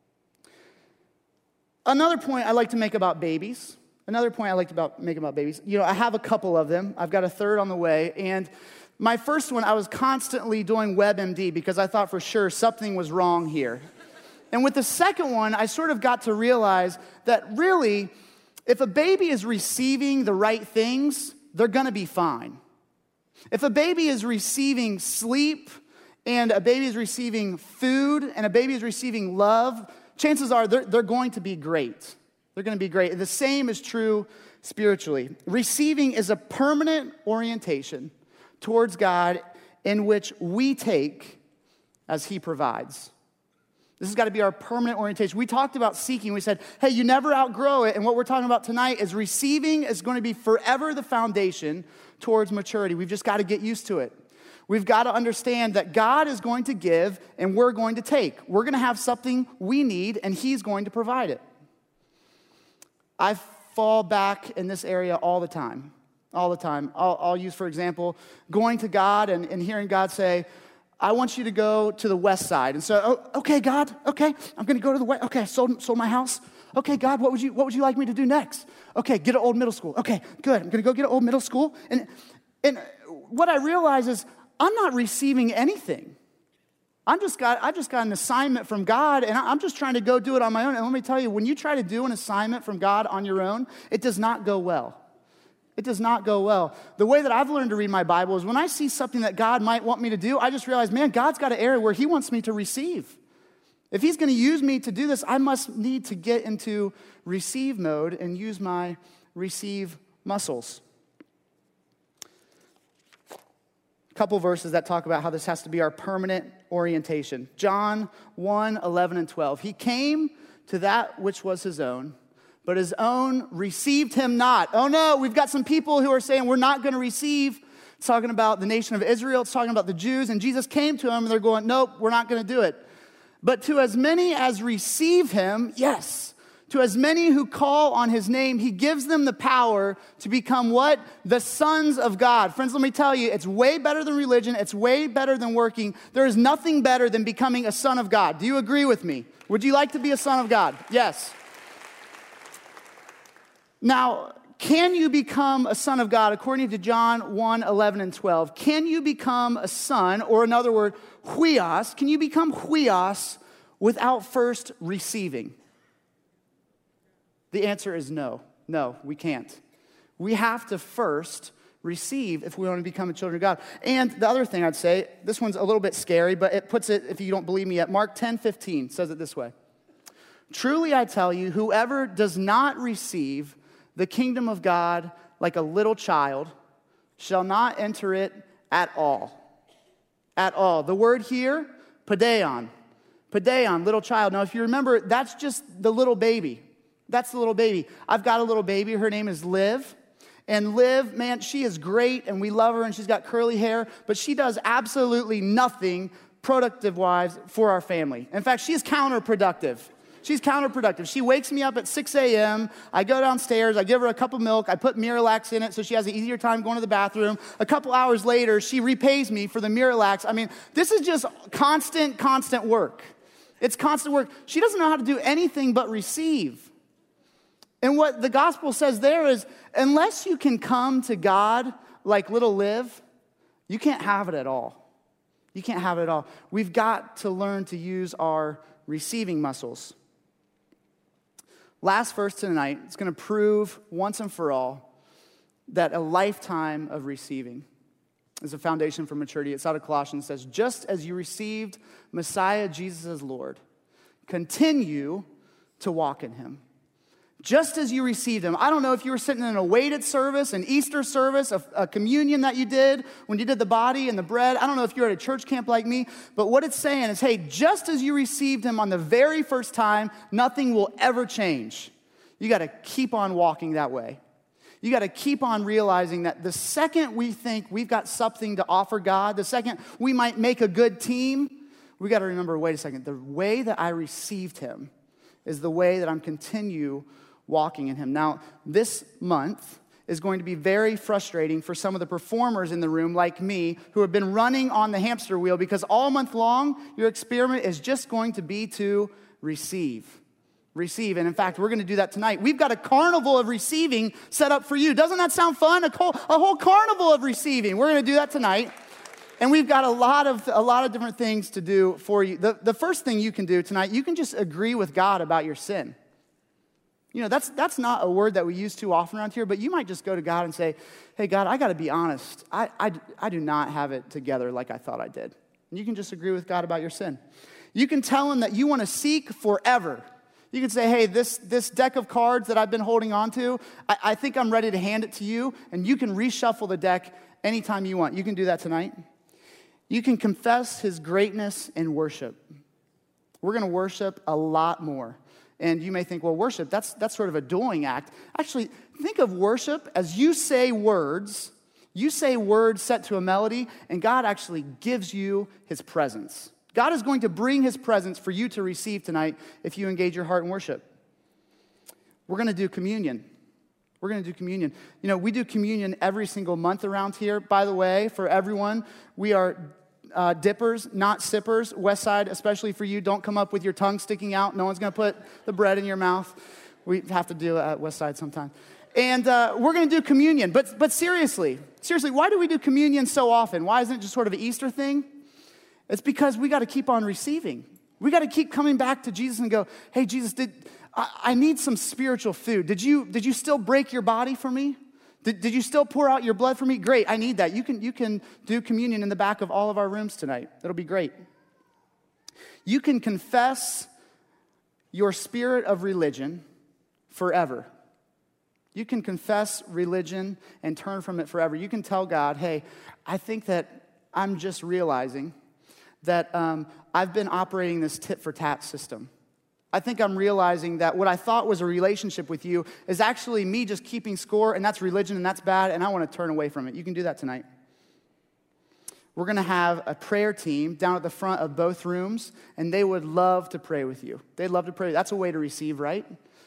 Another point I like to make about babies. You know, I have a couple of them. I've got a third on the way. And my first one, I was constantly doing WebMD because I thought for sure something was wrong here. And with the second one, I sort of got to realize that really, if a baby is receiving the right things, they're going to be fine. If a baby is receiving sleep, and a baby is receiving food, and a baby is receiving love, chances are they're going to be great. They're going to be great. The same is true spiritually. Receiving is a permanent orientation towards God in which we take as He provides. This has got to be our permanent orientation. We talked about seeking. We said, hey, you never outgrow it. And what we're talking about tonight is receiving is going to be forever the foundation towards maturity. We've just got to get used to it. We've got to understand that God is going to give and we're going to take. We're going to have something we need and He's going to provide it. I fall back in this area all the time. All the time. I'll use, for example, going to God and hearing God say, I want you to go to the west side. And so, okay, God, okay, I'm going to go to the west. Okay, I sold my house. Okay, God, what would you like me to do next? Okay, get an old middle school. Okay, good. I'm going to go get an old middle school. And what I realize is I'm not receiving anything. I've just got an assignment from God, and I'm just trying to go do it on my own. And let me tell you, when you try to do an assignment from God on your own, it does not go well. It does not go well. The way that I've learned to read my Bible is when I see something that God might want me to do, I just realize, man, God's got an area where He wants me to receive. If He's going to use me to do this, I must need to get into receive mode and use my receive muscles. A couple verses that talk about how this has to be our permanent orientation. John 1, 11, and 12. He came to that which was His own, but His own received Him not. Oh no, we've got some people who are saying we're not going to receive. It's talking about the nation of Israel. It's talking about the Jews. And Jesus came to them and they're going, nope, we're not going to do it. But to as many as receive Him, yes, To as many who call on his name, he gives them the power to become what? The sons of God. Friends, let me tell you, it's way better than religion. It's way better than working. There is nothing better than becoming a son of God. Do you agree with me? Would you like to be a son of God? Yes. Now, can you become a son of God? According to John 1, 11 and 12, can you become a son, or another word, huios, can you become huios without first receiving? The answer is no. No, we can't. We have to first receive if we want to become a children of God. And the other thing I'd say, this one's a little bit scary, but it puts it, if you don't believe me yet, Mark 10:15 says it this way. Truly I tell you, whoever does not receive the kingdom of God like a little child shall not enter it at all. At all. The word here, paideon. Paideon, little child. Now, if you remember, that's just the little baby. That's the little baby. I've got a little baby. Her name is Liv. And Liv, man, she is great, and we love her, and she's got curly hair, but she does absolutely nothing productive-wise for our family. In fact, she is counterproductive. She's counterproductive. She wakes me up at 6 a.m. I go downstairs. I give her a cup of milk. I put Miralax in it so she has an easier time going to the bathroom. A couple hours later, she repays me for the Miralax. I mean, this is just constant work. It's constant work. She doesn't know how to do anything but receive. And what the gospel says there is, unless you can come to God like little Liv, you can't have it at all. You can't have it at all. We've got to learn to use our receiving muscles. Last verse tonight is going to prove once and for all that a lifetime of receiving is a foundation for maturity. It's out of Colossians. It says, just as you received Messiah Jesus as Lord, continue to walk in him. Just as you received him. I don't know if you were sitting in a weighted service, an Easter service, a communion that you did when you did the body and the bread. I don't know if you're at a church camp like me, but what it's saying is, hey, just as you received him on the very first time, nothing will ever change. You got to keep on walking that way. You got to keep on realizing that the second we think we've got something to offer God, the second we might make a good team, we got to remember, wait a second, the way that I received him is the way that I'm continue walking in him. Now, this month is going to be very frustrating for some of the performers in the room like me who have been running on the hamster wheel because all month long, your experiment is just going to be to receive. Receive. And in fact, we're going to do that tonight. We've got a carnival of receiving set up for you. Doesn't that sound fun? A whole carnival of receiving. We're going to do that tonight. And we've got a lot of different things to do for you. The first thing you can do tonight, you can just agree with God about your sin. You know, that's not a word that we use too often around here, but you might just go to God and say, hey, God, I got to be honest. I do not have it together like I thought I did. And you can just agree with God about your sin. You can tell him that you want to seek forever. You can say, hey, this deck of cards that I've been holding on to, I think I'm ready to hand it to you, and you can reshuffle the deck anytime you want. You can do that tonight. You can confess his greatness in worship. We're going to worship a lot more. And you may think, well, worship, that's sort of a doing act. Actually, think of worship as you say words set to a melody, and God actually gives you his presence. God is going to bring his presence for you to receive tonight if you engage your heart in worship. We're going to do communion. We're going to do communion. You know, we do communion every single month around here. By the way, for everyone, we are dippers, not sippers. West Side, especially for you, don't come up with your tongue sticking out. No one's going to put the bread in your mouth. We have to do it at West Side sometime. And we're going to do communion. But seriously, why do we do communion so often? Why isn't it just sort of an Easter thing? It's because we got to keep on receiving. We got to keep coming back to Jesus and go, hey, Jesus, I need some spiritual food. Did you still break your body for me? Did you still pour out your blood for me? Great, I need that. You can do communion in the back of all of our rooms tonight. It'll be great. You can confess your spirit of religion forever. You can confess religion and turn from it forever. You can tell God, hey, I think that I'm just realizing that I've been operating this tit-for-tat system. I think I'm realizing that what I thought was a relationship with you is actually me just keeping score, and that's religion, and that's bad, and I want to turn away from it. You can do that tonight. We're going to have a prayer team down at the front of both rooms, and they would love to pray with you. They'd love to pray. That's a way to receive, right?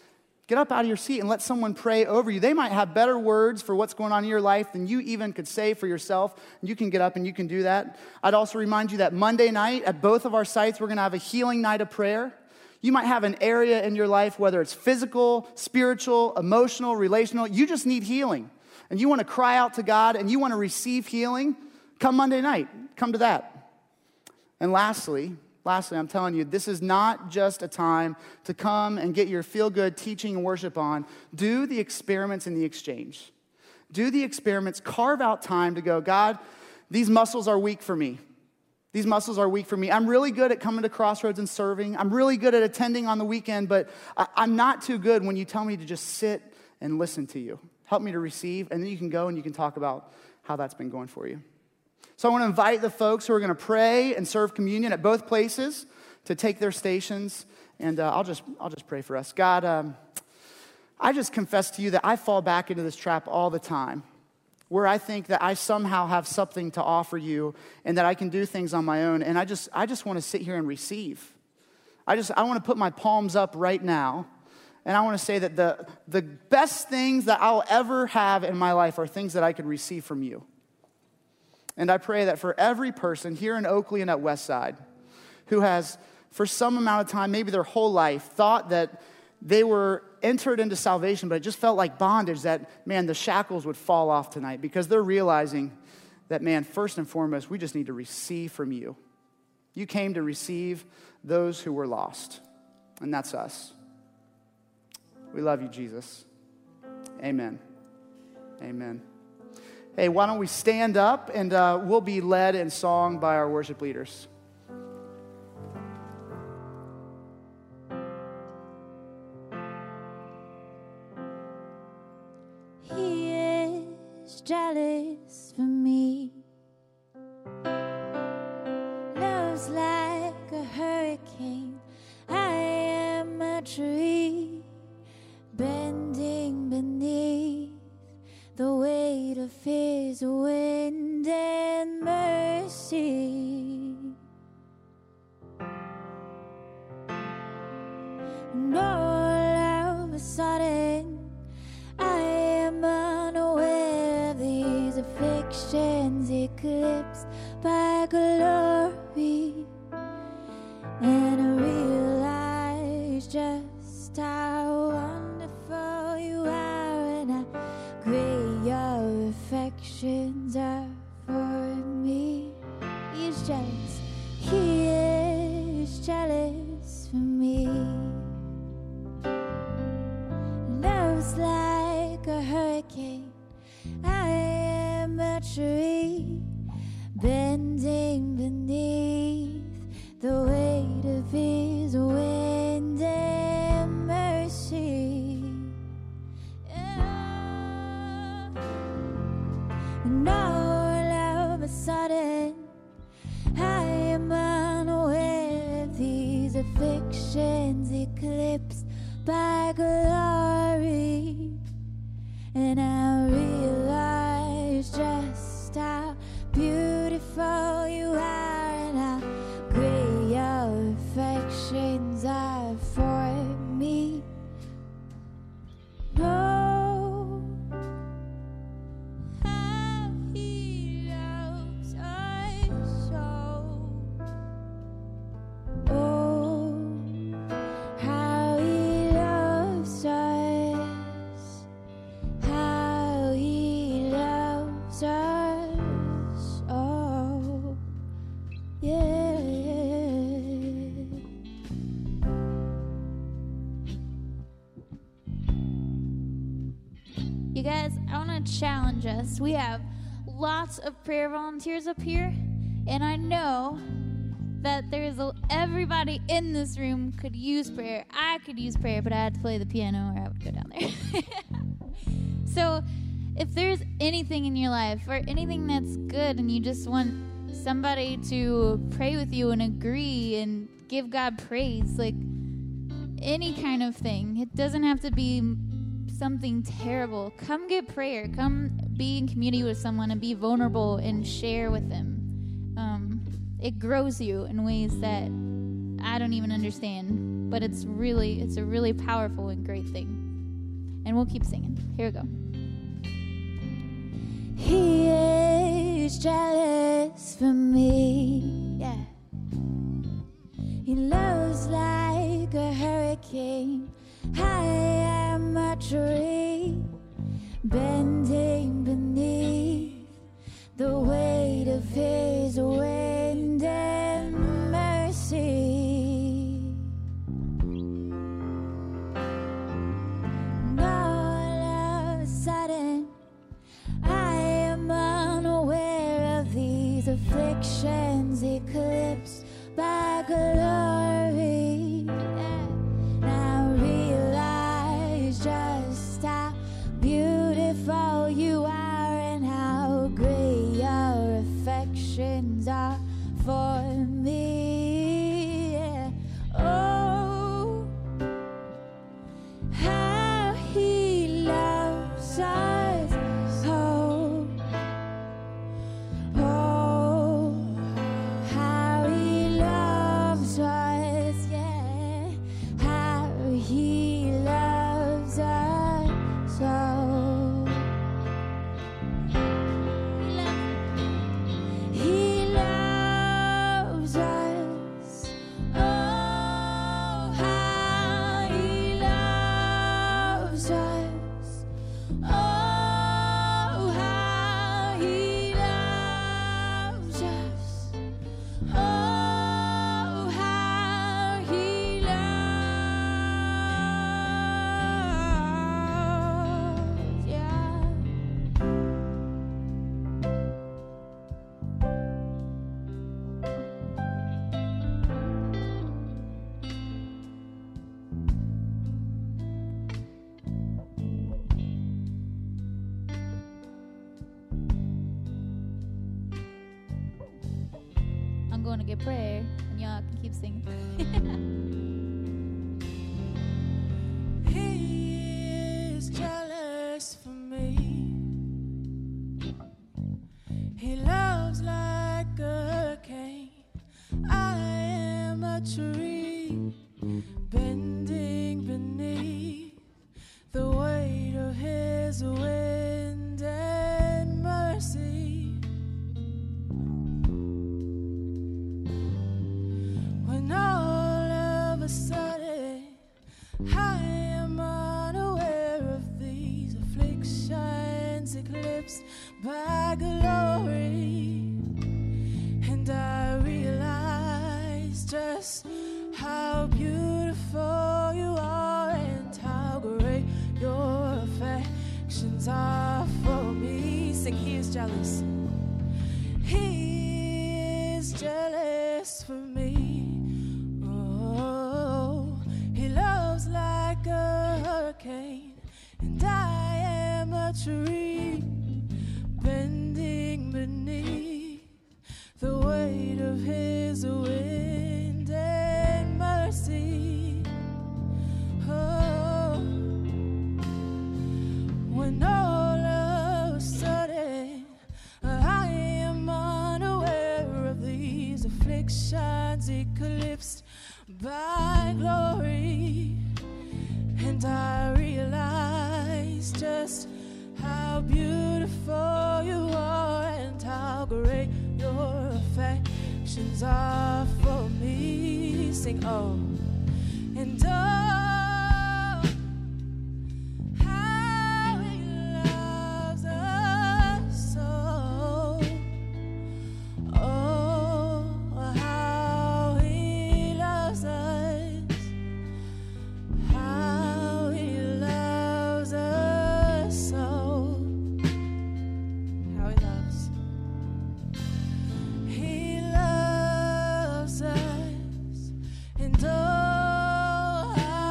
get up out of your seat and let someone pray over you. They might have better words for what's going on in your life than you even could say for yourself. And you can get up and you can do that. I'd also remind you that Monday night at both of our sites, we're going to have a healing night of prayer. You might have an area in your life, whether it's physical, spiritual, emotional, relational. You just need healing. And you want to cry out to God and you want to receive healing. Come Monday night. Come to that. And lastly, I'm telling you, this is not just a time to come and get your feel-good teaching and worship on. Do the experiments in the exchange. Do the experiments. Carve out time to go, God, these muscles are weak for me. These muscles are weak for me. I'm really good at coming to Crossroads and serving. I'm really good at attending on the weekend, but I'm not too good when you tell me to just sit and listen to you. Help me to receive, and then you can go and you can talk about how that's been going for you. So I want to invite the folks who are going to pray and serve communion at both places to take their stations, and I'll just pray for us. God, I just confess to you that I fall back into this trap all the time, where I think that I somehow have something to offer you and that I can do things on my own, and I just want to sit here and receive. I want to put my palms up right now, and I want to say that the best things that I'll ever have in my life are things that I could receive from you. And I pray that for every person here in Oakley and at Westside who has, for some amount of time, maybe their whole life, thought that they were entered into salvation, but it just felt like bondage, that, man, the shackles would fall off tonight because they're realizing that, man, first and foremost, we just need to receive from you. You came to receive those who were lost, and that's us. We love you, Jesus. Amen. Amen. Hey, why don't we stand up and we'll be led in song by our worship leaders. He is jealous for me. Love's like a hurricane. I am a tree bending beneath the weight of his wind and mercy. And all of a sudden, I am unaware of these afflictions eclipsed by glory, and I realize just how wonderful you are, and how great your affections are for me. He's jealous. He is jealous for me. Love's like a hurricane. I am a tree bending beneath the weight of his wind and mercy. And all of a sudden, I am unaware of these afflictions eclipsed by glory, and I realize just how beautiful you are, and how great your affections are for me. No, how he loves us so. Oh, how he loves us. How he loves us. Oh, yeah. You guys, I want to challenge us. We have lots of prayer volunteers up here, and I know that everybody in this room could use prayer. I could use prayer, but I had to play the piano or I would go down there. So if there's anything in your life or anything that's good and you just want somebody to pray with you and agree and give God praise, like any kind of thing, it doesn't have to be something terrible. Come get prayer. Come be in community with someone and be vulnerable and share with them. It grows you in ways that I don't even understand, but it's a really powerful and great thing. And we'll keep singing. Here we go. He is jealous for me, yeah. He loves like a hurricane. I am a tree bending beneath the weight of his wind and mercy. And all of a sudden, I am unaware of these afflictions eclipsed by glory. And I realize just how beautiful you are and how great your affections are for me. Yeah. Oh, how he loves us. Oh, oh, how he loves us. Yeah, how he loves us. So he loves us. Oh, how he loves us. Oh, how he loves us. Oh, how he loves. Yeah. I'm going to get prayer, and y'all can keep singing. He is jealous for me. He loves like a hurricane. I am a tree bending beneath the weight of his wind and mercy. When all of a sudden I am unaware of these afflictions eclipsed by glory, and I realize just how beautiful you are and how great your affections are for me. Sing, he is jealous. He is jealous for me. Oh, he loves like a hurricane, and I am a tree bending beneath the weight of his wind and mercy. Oh, when all of a sudden I am unaware of these afflictions eclipsed by glory, and I realize just how beautiful you are and how great your affections are for me. Sing, oh, and oh, how he loves us so. Oh, how he loves us. How he loves us so. How he loves. He loves us. And oh,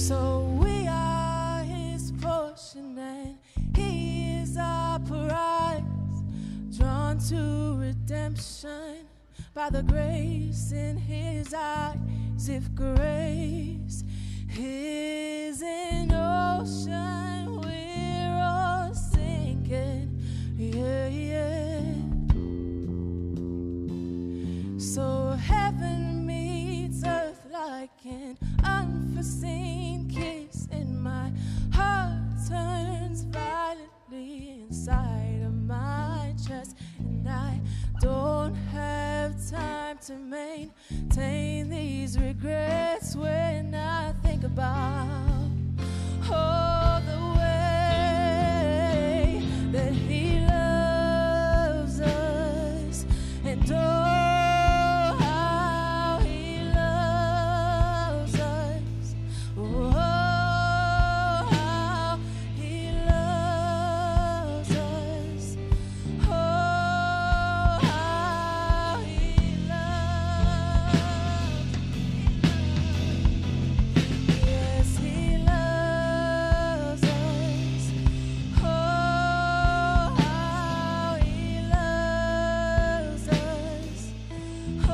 So we are his portion and he is our prize, drawn to redemption by the grace in his eyes. If grace is an ocean, we're all sinking, yeah, yeah. So heaven meets earth like an unforeseen kiss, and my heart turns violently inside of my chest, and I don't have time to maintain these regrets when I think about all the way that he loves us, and oh, how he loves us, oh, how he loves us, oh, how he loves. Yes, he loves us, oh, how he loves us, oh,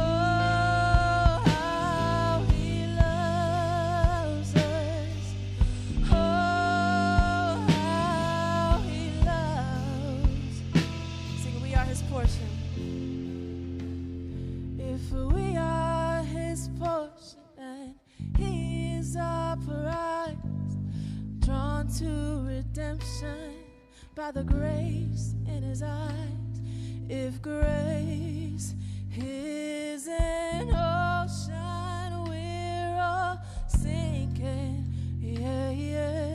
how he loves us, oh, how he loves. Sing, we are his portion. If we are his portion and he is our prize, drawn to redemption by the grace in his eyes. If grace is an ocean, we're all sinking, yeah, yeah.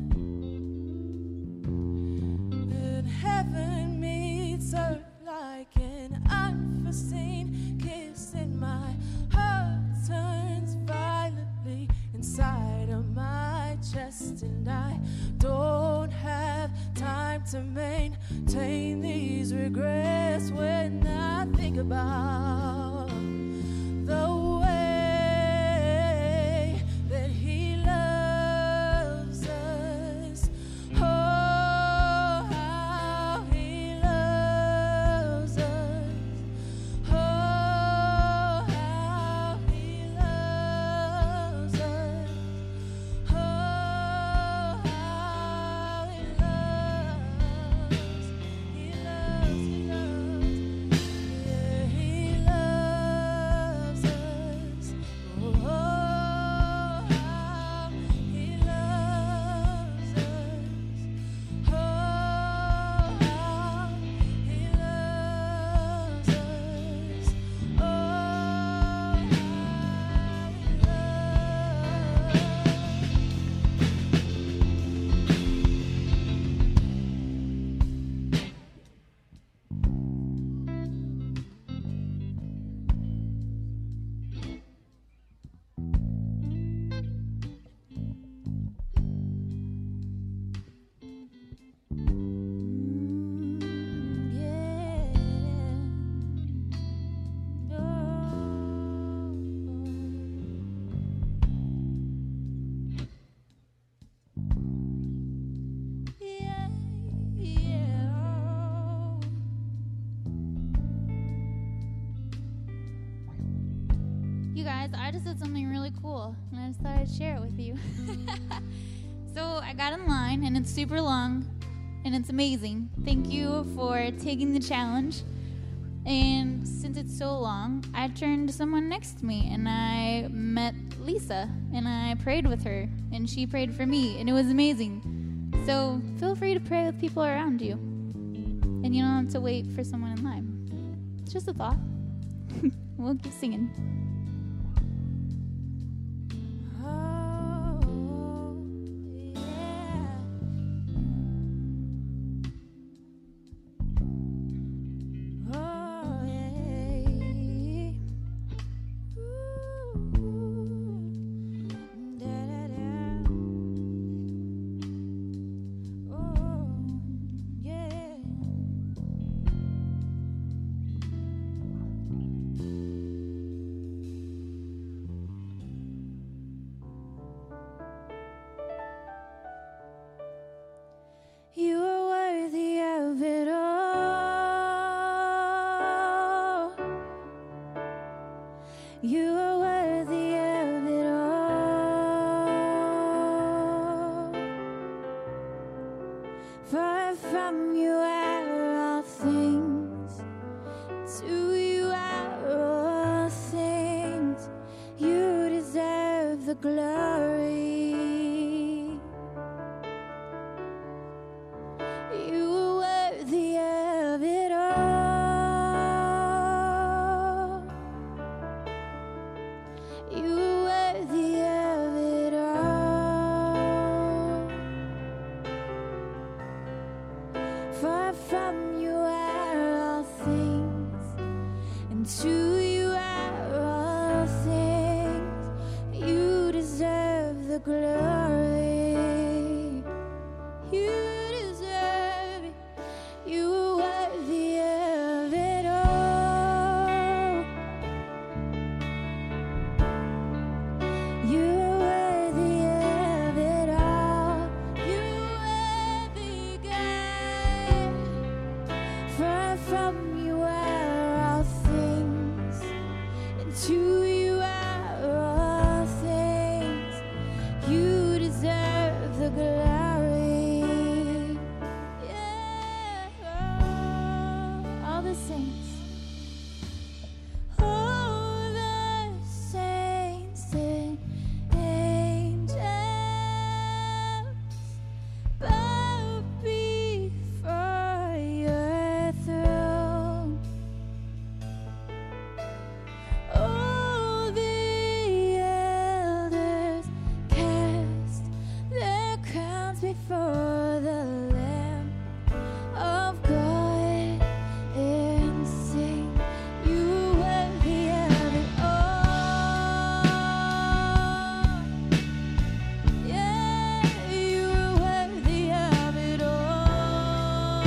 Then heaven meets earth like an unforeseen kiss, and my heart turns violently inside of my chest, and I don't have time to maintain these regrets when I think about the way that he loves us, oh, how he loves us, oh, how he loves us, oh, how he loves, he loves, yeah, he loves us, oh, how he loves us, oh, how he loves us, oh, how he You guys, I just did something really cool, and I just thought I'd share it with you. So I got in line, and it's super long, and it's amazing. Thank you for taking the challenge. And since it's so long, I turned to someone next to me, and I met Lisa, and I prayed with her, and she prayed for me, and it was amazing. So feel free to pray with people around you, and you don't have to wait for someone in line. It's just a thought. We'll keep singing. Oh, yeah. Oh, yeah. Ooh. Da-da-da. Oh, yeah. from you are all things. To you are all things. You deserve the glory. You are worthy of it all. You are worthy of it all. For from you are all things, and to you are all things. You deserve the glory. You deserve it. You are worthy of it all. You are worthy of it all. You are worthy, God. For from you are all things, and to you are all things. You deserve the glory. Yeah. All the saints. All the saints and angels bow before your throne. All the elders cast their crowns before the Lamb of God and sing, you are worthy of it all. Yeah, you are worthy of it all.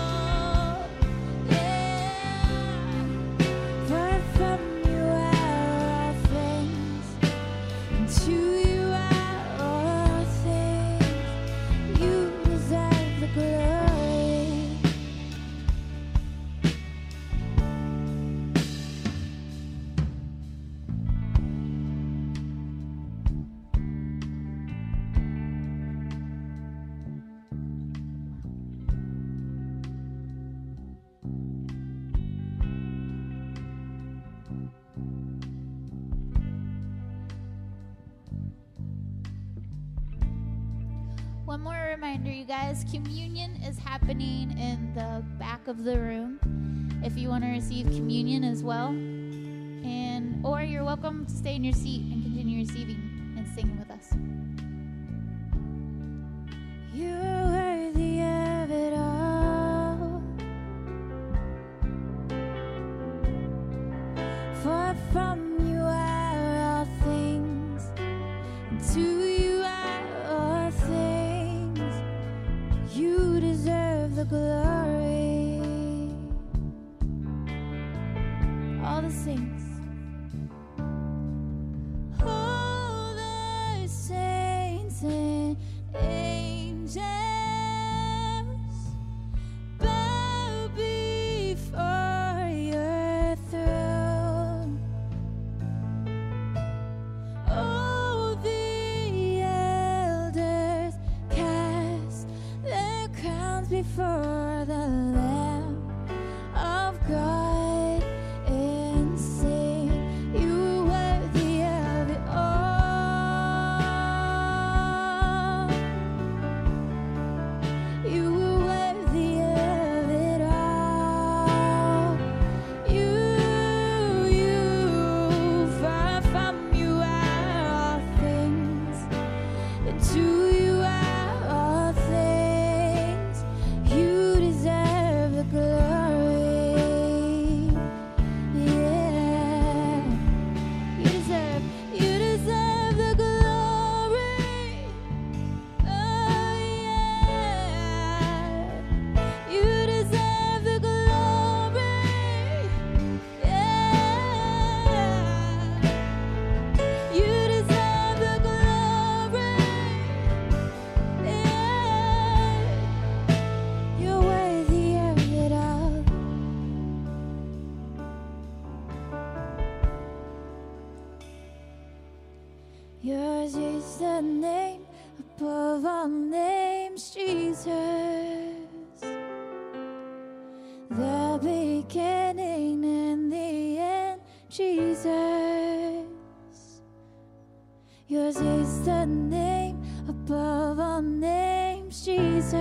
Yeah, for from you are all things, and to you are all things. You deserve the glory. One more reminder, you guys, communion is happening in the back of the room if you want to receive communion as well. And or you're welcome to stay in your seat and continue receiving and singing with us. You are worthy of it all. For from you are all things, and to you are all things. You deserve the glory. All the saints. All the saints and angels bow before your throne. Oh, the elders cast their crowns before the Lamb of God and sing, you are worthy of it all. You are worthy of it all. You, far from you are all things, and to you are all things. You deserve the glory. Yeah. You deserve the glory. Oh, yeah. You deserve the glory. Yeah. You deserve the glory. Yeah. You're worthy of it all. Yours is the name above all names, Jesus. beginning and the end, Jesus. Yours is the name above all names, Jesus.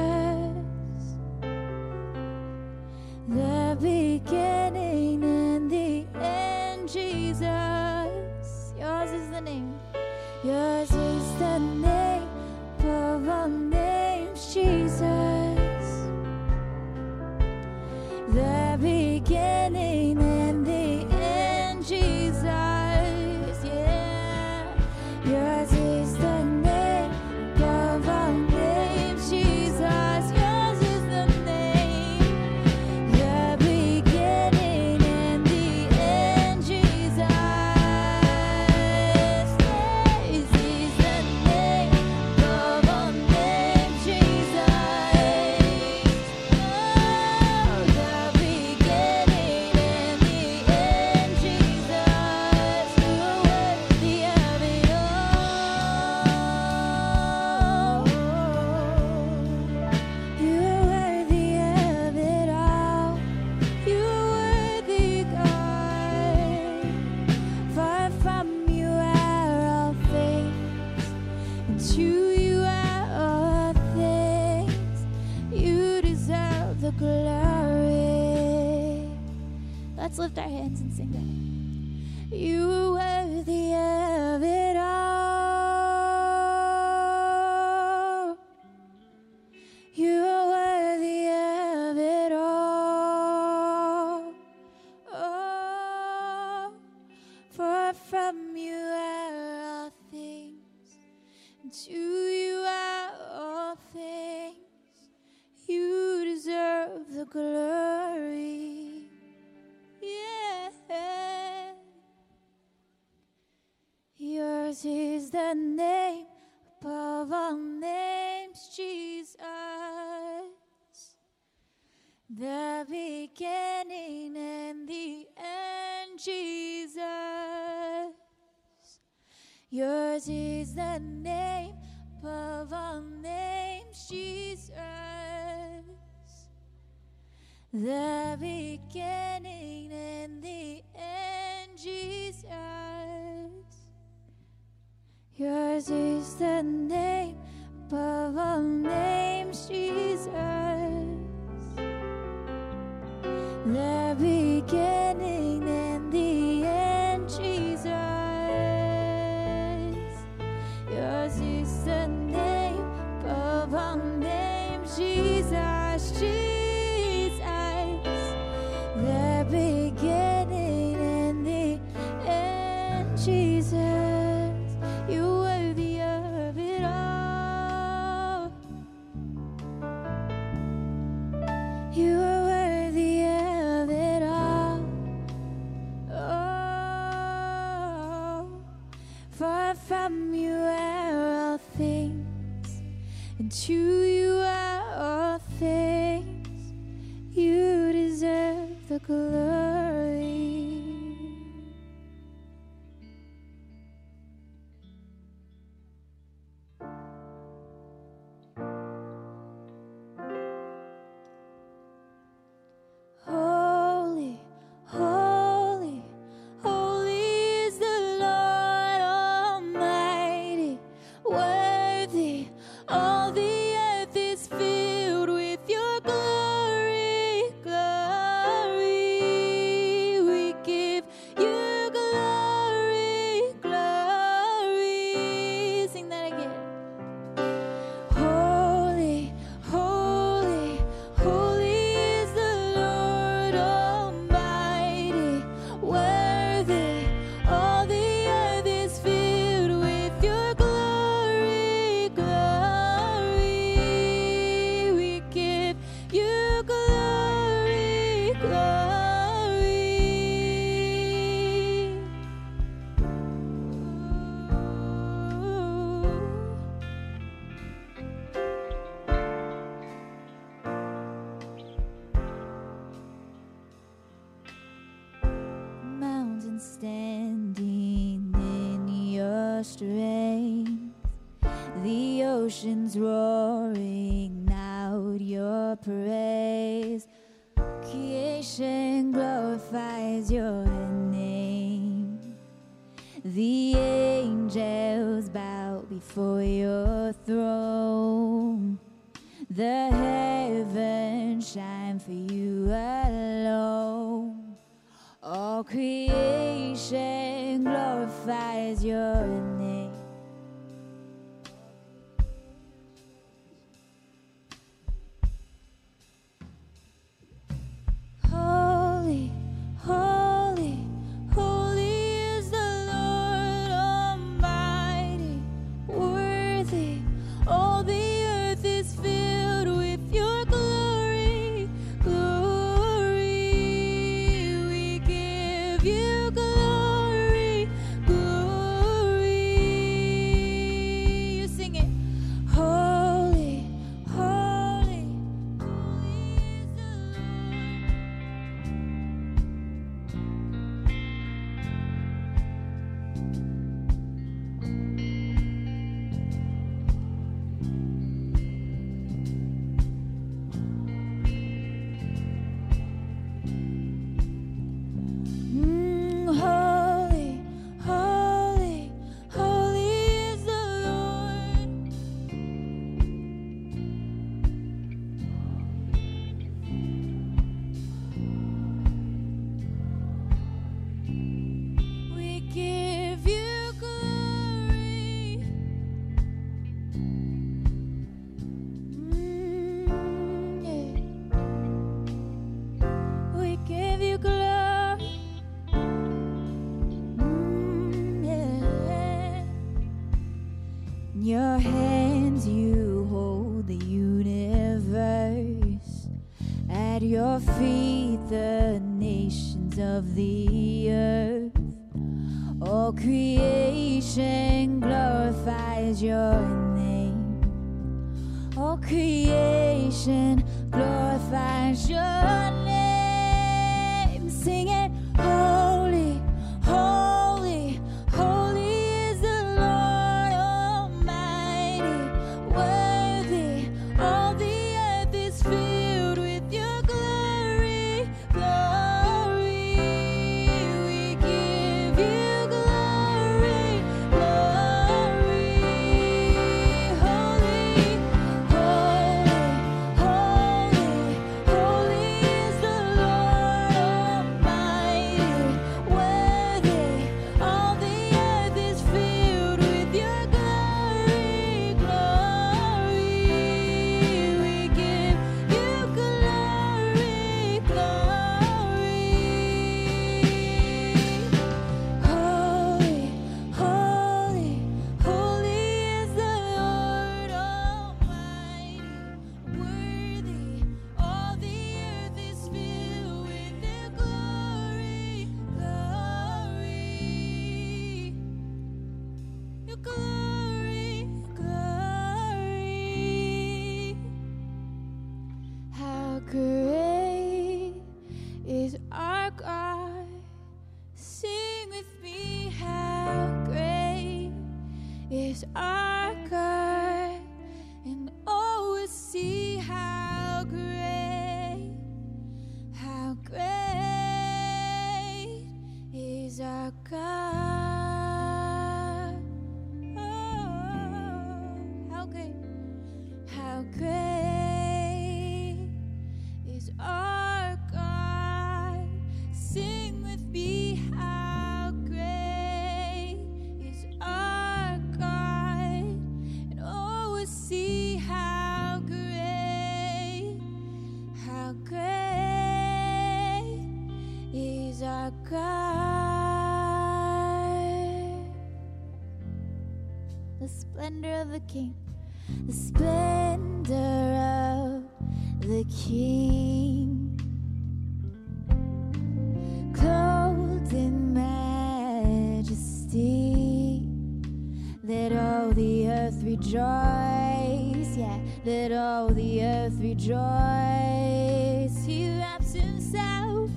The beginning and the end, Jesus. Yours is the name. Yours is the name above all names, Jesus. The beginning and the end, Jesus. Yeah. Yours is the name above all names, Jesus. Yours is the name. The beginning and the end, Jesus. This is the name above all names, Jesus. Oh, the beginning and the end, Jesus. You're worthy of it all. You're worthy of it all. You're worthy, God. Far from you are all things, and to you are all things. You deserve the glory. Let's lift our hands and sing that. You are worthy of it all. You are worthy of it all. Oh, for from you are all things, and to you are all things. You deserve the glory. Yeah. Yours is the name above all names, Jesus. The beginning and the end, Jesus. Yours is the name above all names, Jesus. The beginning and the end, Jesus. Yours is the name above all names, Jesus. The beginning and the end, Jesus. Yours is the name above all names, Jesus, Jesus. The beginning and the end, Jesus. You're worthy of it all. You are worthy of it all. Oh, far from you are all things, and to you are all things. You deserve the glory. Holy, holy, holy is the Lord Almighty. Worthy, all the earth is filled with your glory, glory. We give you glory, glory. Sing that again. Holy, holy, holy is the Lord Almighty. Worthy, all the earth is filled with your glory, glory. We give you glory, glory. Mountains standing in your strength, the oceans roaring out your praise. creation glorifies your name. The angels bow before your throne. The heavens shine for you alone. All creation glorifies your name. Holy, holy, holy is the Lord Almighty. Worthy, all the earth is filled with your glory. Glory, we give you glory. Glory, you sing it. Holy, holy, holy is the Lord. Holy, holy, holy is the Lord. We give you glory. Yeah. We give you glory. Yeah. In your hands you hold the universe. At your feet the nations of the earth. All creation glorifies your name. All creation glorifies your name. Sing it. Holy, holy, holy is the Lord Almighty. Worthy, all the earth is filled with your glory. Glory, we give you glory. Glory, holy, holy, holy, holy is the Lord Almighty. Worthy, all the earth is filled with your glory. Glory, we give you glory. Glory, holy, holy, holy is the Lord Almighty. Worthy, all the earth is filled with your glory. Glory, your glory, glory. How great is our God? Sing with me, how great is our God? And oh, we'll see how great is our God. Oh, how great is our God. Sing with me, how great is our God. And oh, we'll see how great is our God. The splendor of the King, the splendor of the King, clothed in majesty. Let all the earth rejoice, yeah, let all the earth rejoice. He wraps himself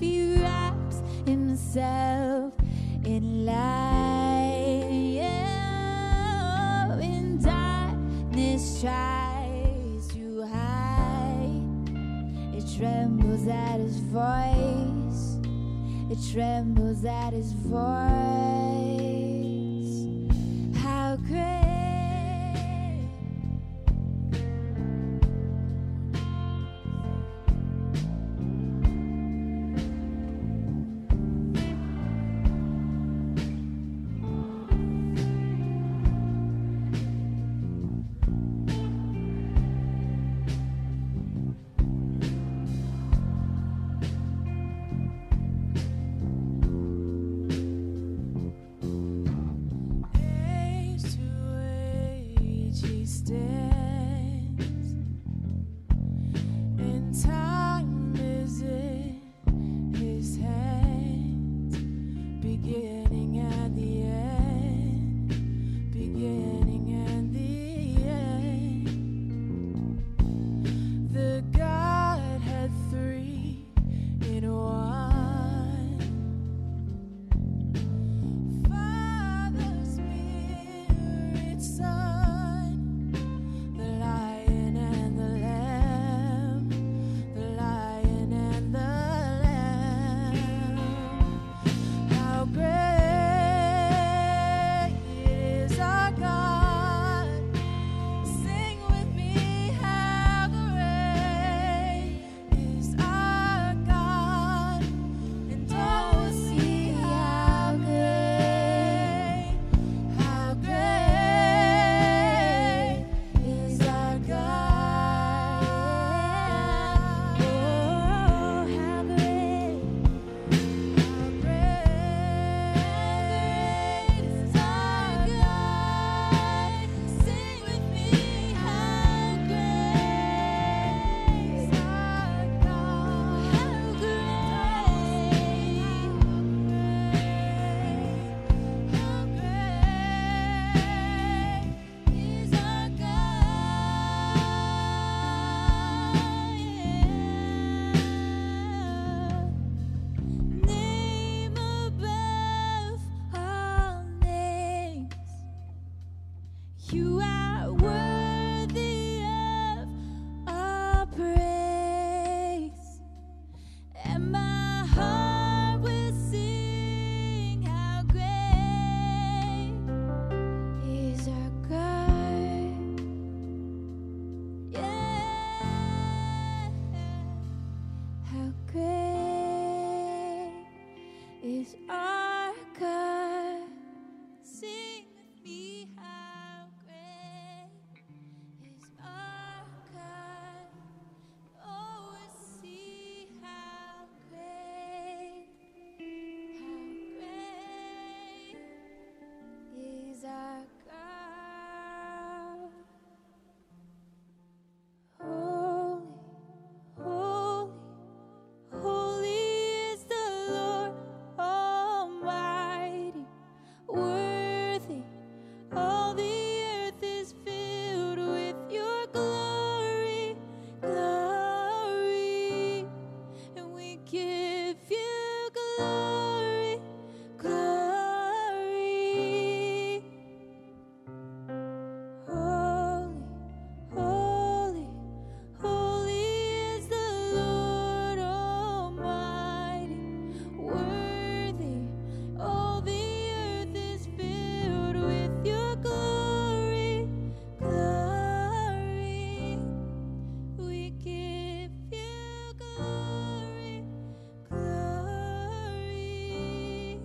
in light, yeah. In darkness tries to hide, it trembles at his voice. It trembles at his voice. How great. You are worthy of our praise, and my heart will sing how great is our God. Yeah, how great is our God. Sing with me, how great is our God. Oh, see how great is our God. Holy, holy, holy is the Lord Almighty. Worthy, all the earth is filled with your glory, glory, and we give you glory, glory. Holy, holy, holy is the Lord Almighty. Worthy, all the earth is filled with your glory, glory. We give you glory, glory.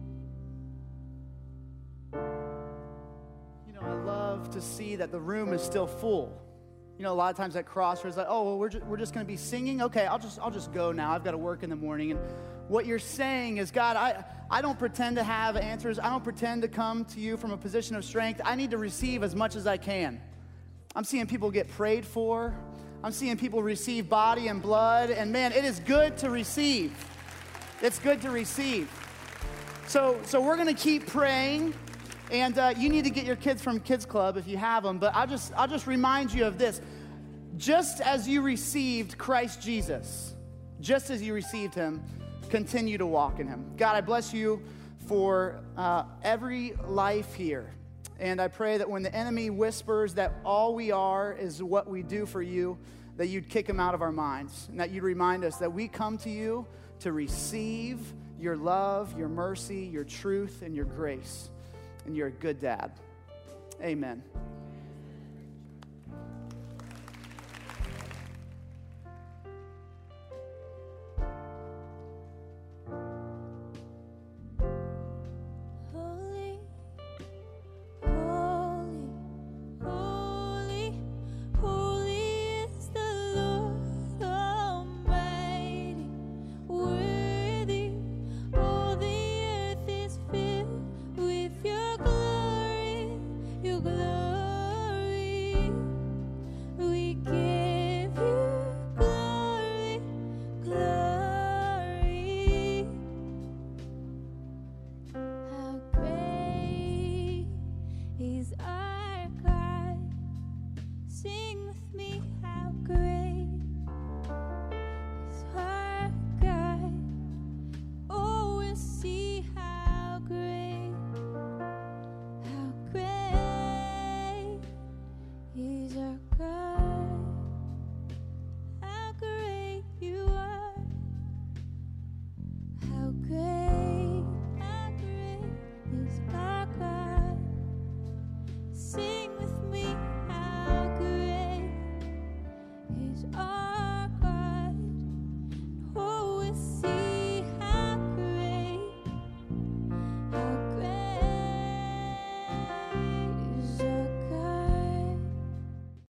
You know, I love to see that the room is still full. You know, a lot of times at Crossroads, like, oh, well, we're just going to be singing. Okay, I'll just go now. I've got to work in the morning. And what you're saying is, God, I don't pretend to have answers. I don't pretend to come to you from a position of strength. I need to receive as much as I can. I'm seeing people get prayed for. I'm seeing people receive body and blood. And man, it is good to receive. It's good to receive. So we're going to keep praying. And you need to get your kids from Kids Club if you have them. But I'll just remind you of this. Just as you received Christ Jesus, just as you received him, continue to walk in him. God, I bless you for every life here. And I pray that when the enemy whispers that all we are is what we do for you, that you'd kick them out of our minds, and that you'd remind us that we come to you to receive your love, your mercy, your truth, and your grace. And you're a good dad. Amen. Holy, holy, holy, holy is the Lord Almighty. Worthy, all the earth is filled with your glory, your glory. We give you glory, glory. How great is our God? Sing with me, how great is our God? Oh, we'll see how great is our God. How great you are. How great is our God. Sing with me, how great is our